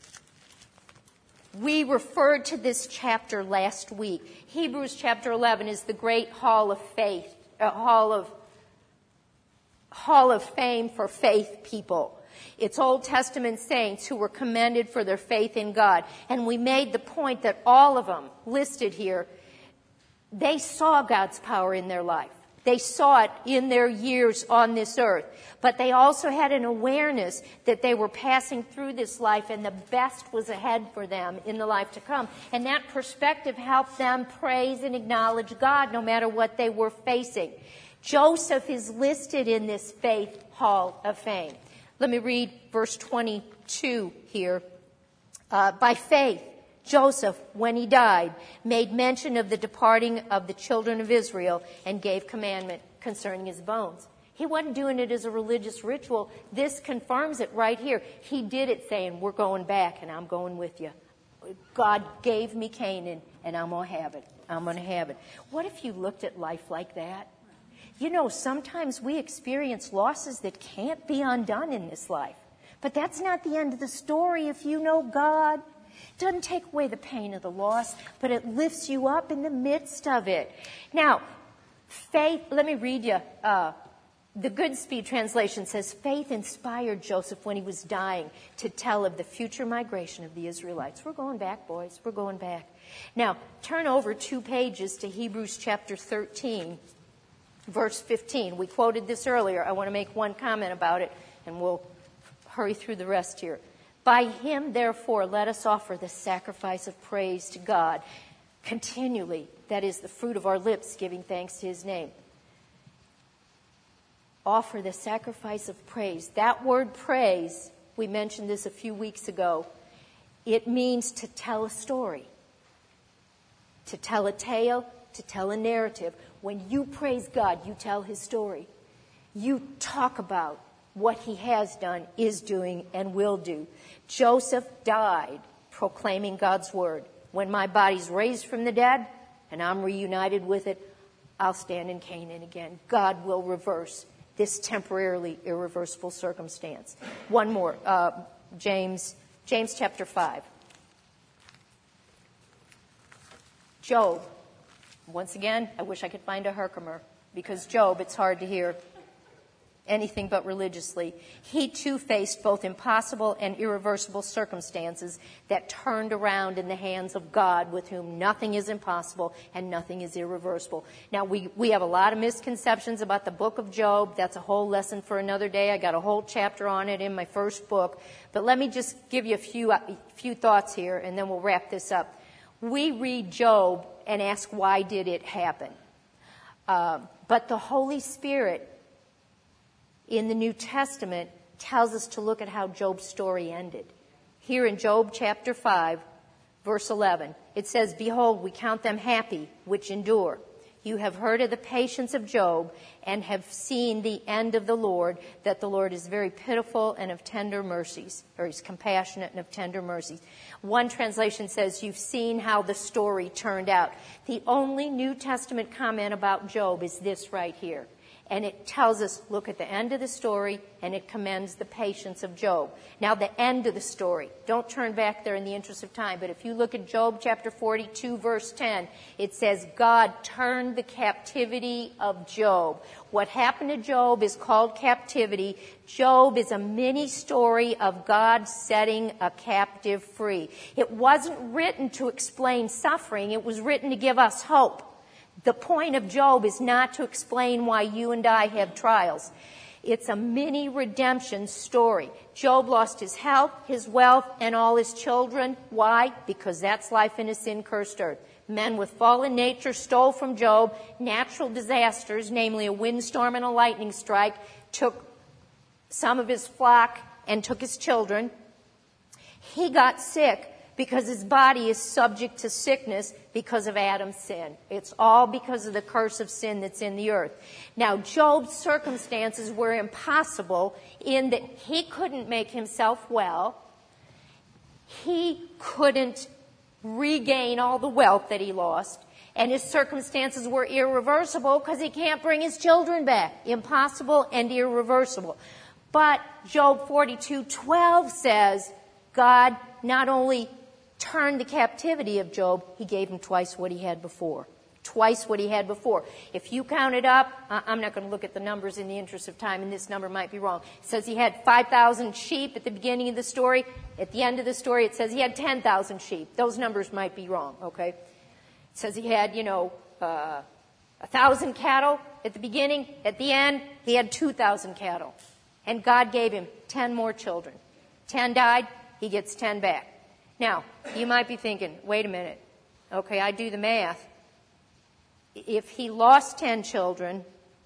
We referred to this chapter last week. Hebrews chapter eleven is the great hall of faith, uh, hall of hall of fame for faith people. It's Old Testament saints who were commended for their faith in God. And we made the point that all of them listed here, they saw God's power in their life. They saw it in their years on this earth. But they also had an awareness that they were passing through this life and the best was ahead for them in the life to come. And that perspective helped them praise and acknowledge God no matter what they were facing. Joseph is listed in this faith hall of fame. Let me read verse twenty-two here. Uh, by faith, Joseph, when he died, made mention of the departing of the children of Israel and gave commandment concerning his bones. He wasn't doing it as a religious ritual. This confirms it right here. He did it saying, we're going back and I'm going with you. God gave me Canaan and I'm going to have it. I'm going to have it. What if you looked at life like that? You know, sometimes we experience losses that can't be undone in this life. But that's not the end of the story if you know God. It doesn't take away the pain of the loss, but it lifts you up in the midst of it. Now, faith, let me read you. Uh, the Goodspeed translation says, faith inspired Joseph when he was dying to tell of the future migration of the Israelites. We're going back, boys. We're going back. Now, turn over two pages to Hebrews chapter thirteen. Verse fifteen. We quoted this earlier. I want to make one comment about it, and we'll hurry through the rest here. By him, therefore, let us offer the sacrifice of praise to God continually. That is the fruit of our lips, giving thanks to his name. Offer the sacrifice of praise. That word praise, we mentioned this a few weeks ago. It means to tell a story, to tell a tale, to tell a narrative. When you praise God, you tell his story. You talk about what he has done, is doing, and will do. Joseph died proclaiming God's word. When my body's raised from the dead and I'm reunited with it, I'll stand in Canaan again. God will reverse this temporarily irreversible circumstance. One more, uh, James, James chapter five. Job. Once again, I wish I could find a Herkimer, because Job, it's hard to hear anything but religiously. He too faced both impossible and irreversible circumstances that turned around in the hands of God, with whom nothing is impossible and nothing is irreversible. Now, we, we have a lot of misconceptions about the book of Job. That's a whole lesson for another day. I got a whole chapter on it in my first book. But let me just give you a few, a few thoughts here, and then we'll wrap this up. We read Job and ask, why did it happen? Uh, but the Holy Spirit in the New Testament tells us to look at how Job's story ended. Here in Job chapter five, verse eleven, it says, "Behold, we count them happy which endure. You have heard of the patience of Job and have seen the end of the Lord, that the Lord is very pitiful and of tender mercies," or he's compassionate and of tender mercies. One translation says, "You've seen how the story turned out." The only New Testament comment about Job is this right here. And it tells us, look at the end of the story, and it commends the patience of Job. Now, the end of the story. Don't turn back there in the interest of time, but if you look at Job chapter forty-two, verse ten, it says, God turned the captivity of Job. What happened to Job is called captivity. Job is a mini story of God setting a captive free. It wasn't written to explain suffering. It was written to give us hope. The point of Job is not to explain why you and I have trials. It's a mini redemption story. Job lost his health, his wealth, and all his children. Why? Because that's life in a sin-cursed earth. Men with fallen nature stole from Job. Natural disasters, namely a windstorm and a lightning strike, took some of his flock and took his children. He got sick because his body is subject to sickness because of Adam's sin. It's all because of the curse of sin that's in the earth. Now, Job's circumstances were impossible in that he couldn't make himself well. He couldn't regain all the wealth that he lost. And his circumstances were irreversible because he can't bring his children back. Impossible and irreversible. But Job forty-two twelve says God not only turned the captivity of Job, he gave him twice what he had before. Twice what he had before. If you count it up, I'm not going to look at the numbers in the interest of time, and this number might be wrong. It says he had five thousand sheep at the beginning of the story. At the end of the story, it says he had ten thousand sheep. Those numbers might be wrong, okay? It says he had, you know, uh, one thousand cattle at the beginning. At the end, he had two thousand cattle. And God gave him ten more children. ten died, he gets ten back. Now, you might be thinking, wait a minute. Okay, I do the math. If he lost ten children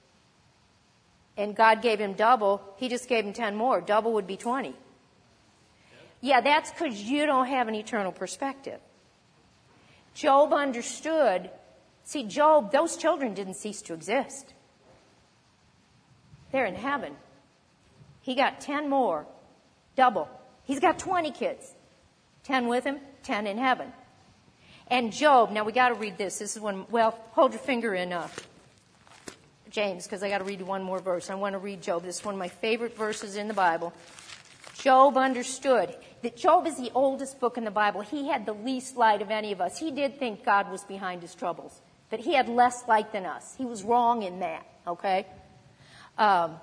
and God gave him double, he just gave him ten more. Double would be twenty. Yeah, that's because you don't have an eternal perspective. Job understood. See, Job, those children didn't cease to exist. They're in heaven. He got ten more. Double. He's got twenty kids. Ten with him, ten in heaven. And Job, now we got to read this. This is one, well, hold your finger in uh, James, because I got to read you one more verse. I want to read Job. This is one of my favorite verses in the Bible. Job understood that Job is the oldest book in the Bible. He had the least light of any of us. He did think God was behind his troubles, but he had less light than us. He was wrong in that, okay? Um,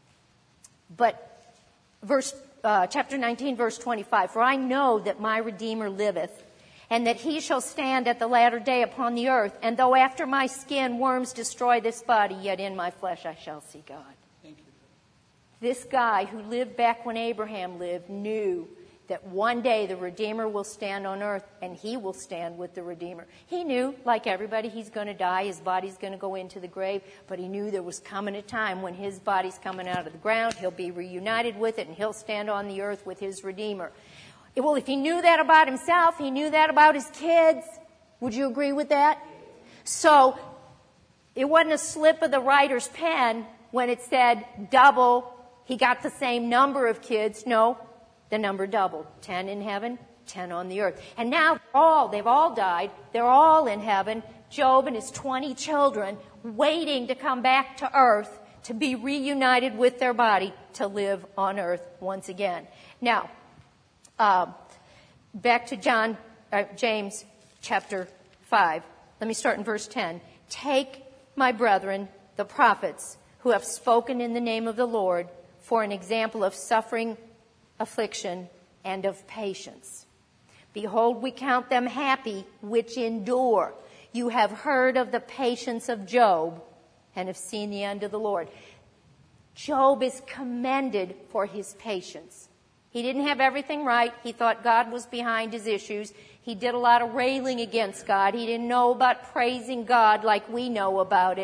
but verse Uh, chapter nineteen, verse twenty-five, "For I know that my Redeemer liveth, and that he shall stand at the latter day upon the earth. And though after my skin worms destroy this body, yet in my flesh I shall see God." Thank you. This guy who lived back when Abraham lived knew that one day the Redeemer will stand on earth, and he will stand with the Redeemer. He knew, like everybody, he's going to die, his body's going to go into the grave, but he knew there was coming a time when his body's coming out of the ground, he'll be reunited with it, and he'll stand on the earth with his Redeemer. Well, if he knew that about himself, he knew that about his kids. Would you agree with that? So, it wasn't a slip of the writer's pen when it said double, he got the same number of kids. No. The number doubled. Ten in heaven, ten on the earth. And now all, they've all died. They're all in heaven. Job and his twenty children waiting to come back to earth to be reunited with their body to live on earth once again. Now, uh, back to John, uh, James chapter five. Let me start in verse ten. "Take, my brethren, the prophets who have spoken in the name of the Lord for an example of suffering, affliction, and of patience. Behold, we count them happy which endure. You have heard of the patience of Job and have seen the end of the Lord." Job is commended for his patience. He didn't have everything right. He thought God was behind his issues. He did a lot of railing against God. He didn't know about praising God like we know about it.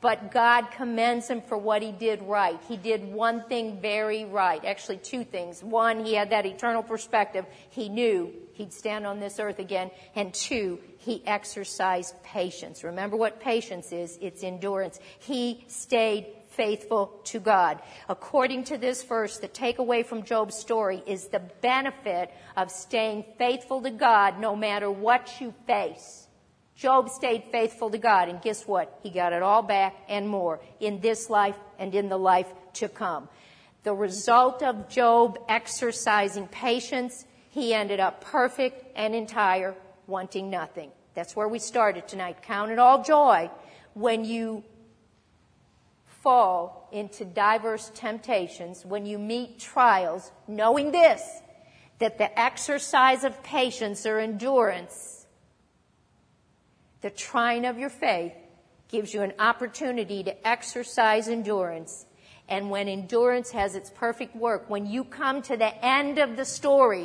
But God commends him for what he did right. He did one thing very right. Actually, two things. One, he had that eternal perspective. He knew he'd stand on this earth again. And two, he exercised patience. Remember what patience is? It's endurance. He stayed faithful to God. According to this verse, the takeaway from Job's story is the benefit of staying faithful to God no matter what you face. Job stayed faithful to God, and guess what? He got it all back and more in this life and in the life to come. The result of Job exercising patience, he ended up perfect and entire, wanting nothing. That's where we started tonight. Count it all joy when you fall into diverse temptations, when you meet trials, knowing this, that the exercise of patience or endurance, the trying of your faith, gives you an opportunity to exercise endurance. And when endurance has its perfect work, when you come to the end of the story,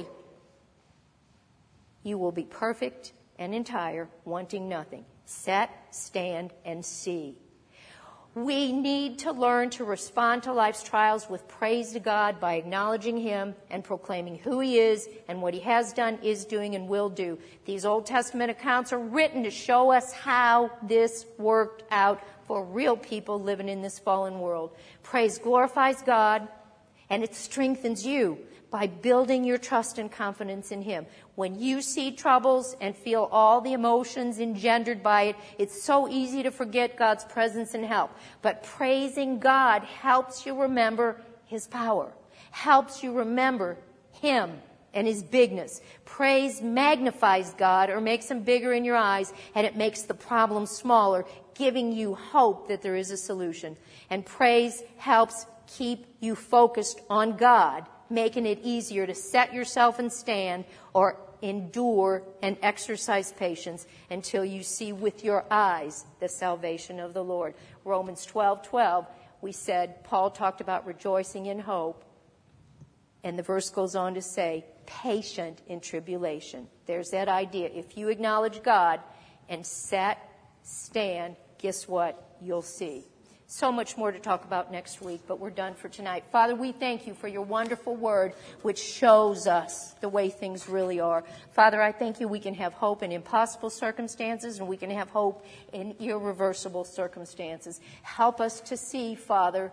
you will be perfect and entire, wanting nothing. Set, stand, and see. We need to learn to respond to life's trials with praise to God by acknowledging him and proclaiming who he is and what he has done, is doing, and will do. These Old Testament accounts are written to show us how this worked out for real people living in this fallen world. Praise glorifies God, and it strengthens you by building your trust and confidence in him. When you see troubles and feel all the emotions engendered by it, it's so easy to forget God's presence and help. But praising God helps you remember his power, helps you remember him and his bigness. Praise magnifies God or makes him bigger in your eyes, and it makes the problem smaller, giving you hope that there is a solution. And praise helps keep you focused on God, making it easier to set yourself and stand or endure and exercise patience until you see with your eyes the salvation of the Lord. Romans twelve twelve, we said, Paul talked about rejoicing in hope. And the verse goes on to say, patient in tribulation. There's that idea. If you acknowledge God and set, stand, guess what? You'll see. So much more to talk about next week, but we're done for tonight. Father, we thank you for your wonderful word, which shows us the way things really are. Father, I thank you we can have hope in impossible circumstances, and we can have hope in irreversible circumstances. Help us to see, Father,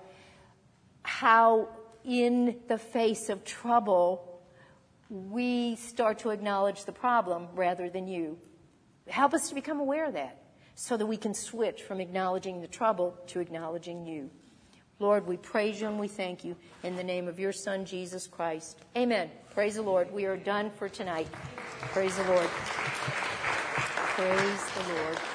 how in the face of trouble, we start to acknowledge the problem rather than you. Help us to become aware of that, so that we can switch from acknowledging the trouble to acknowledging you. Lord, we praise you and we thank you in the name of your Son, Jesus Christ. Amen. Praise the Lord. We are done for tonight. Praise the Lord. Praise the Lord.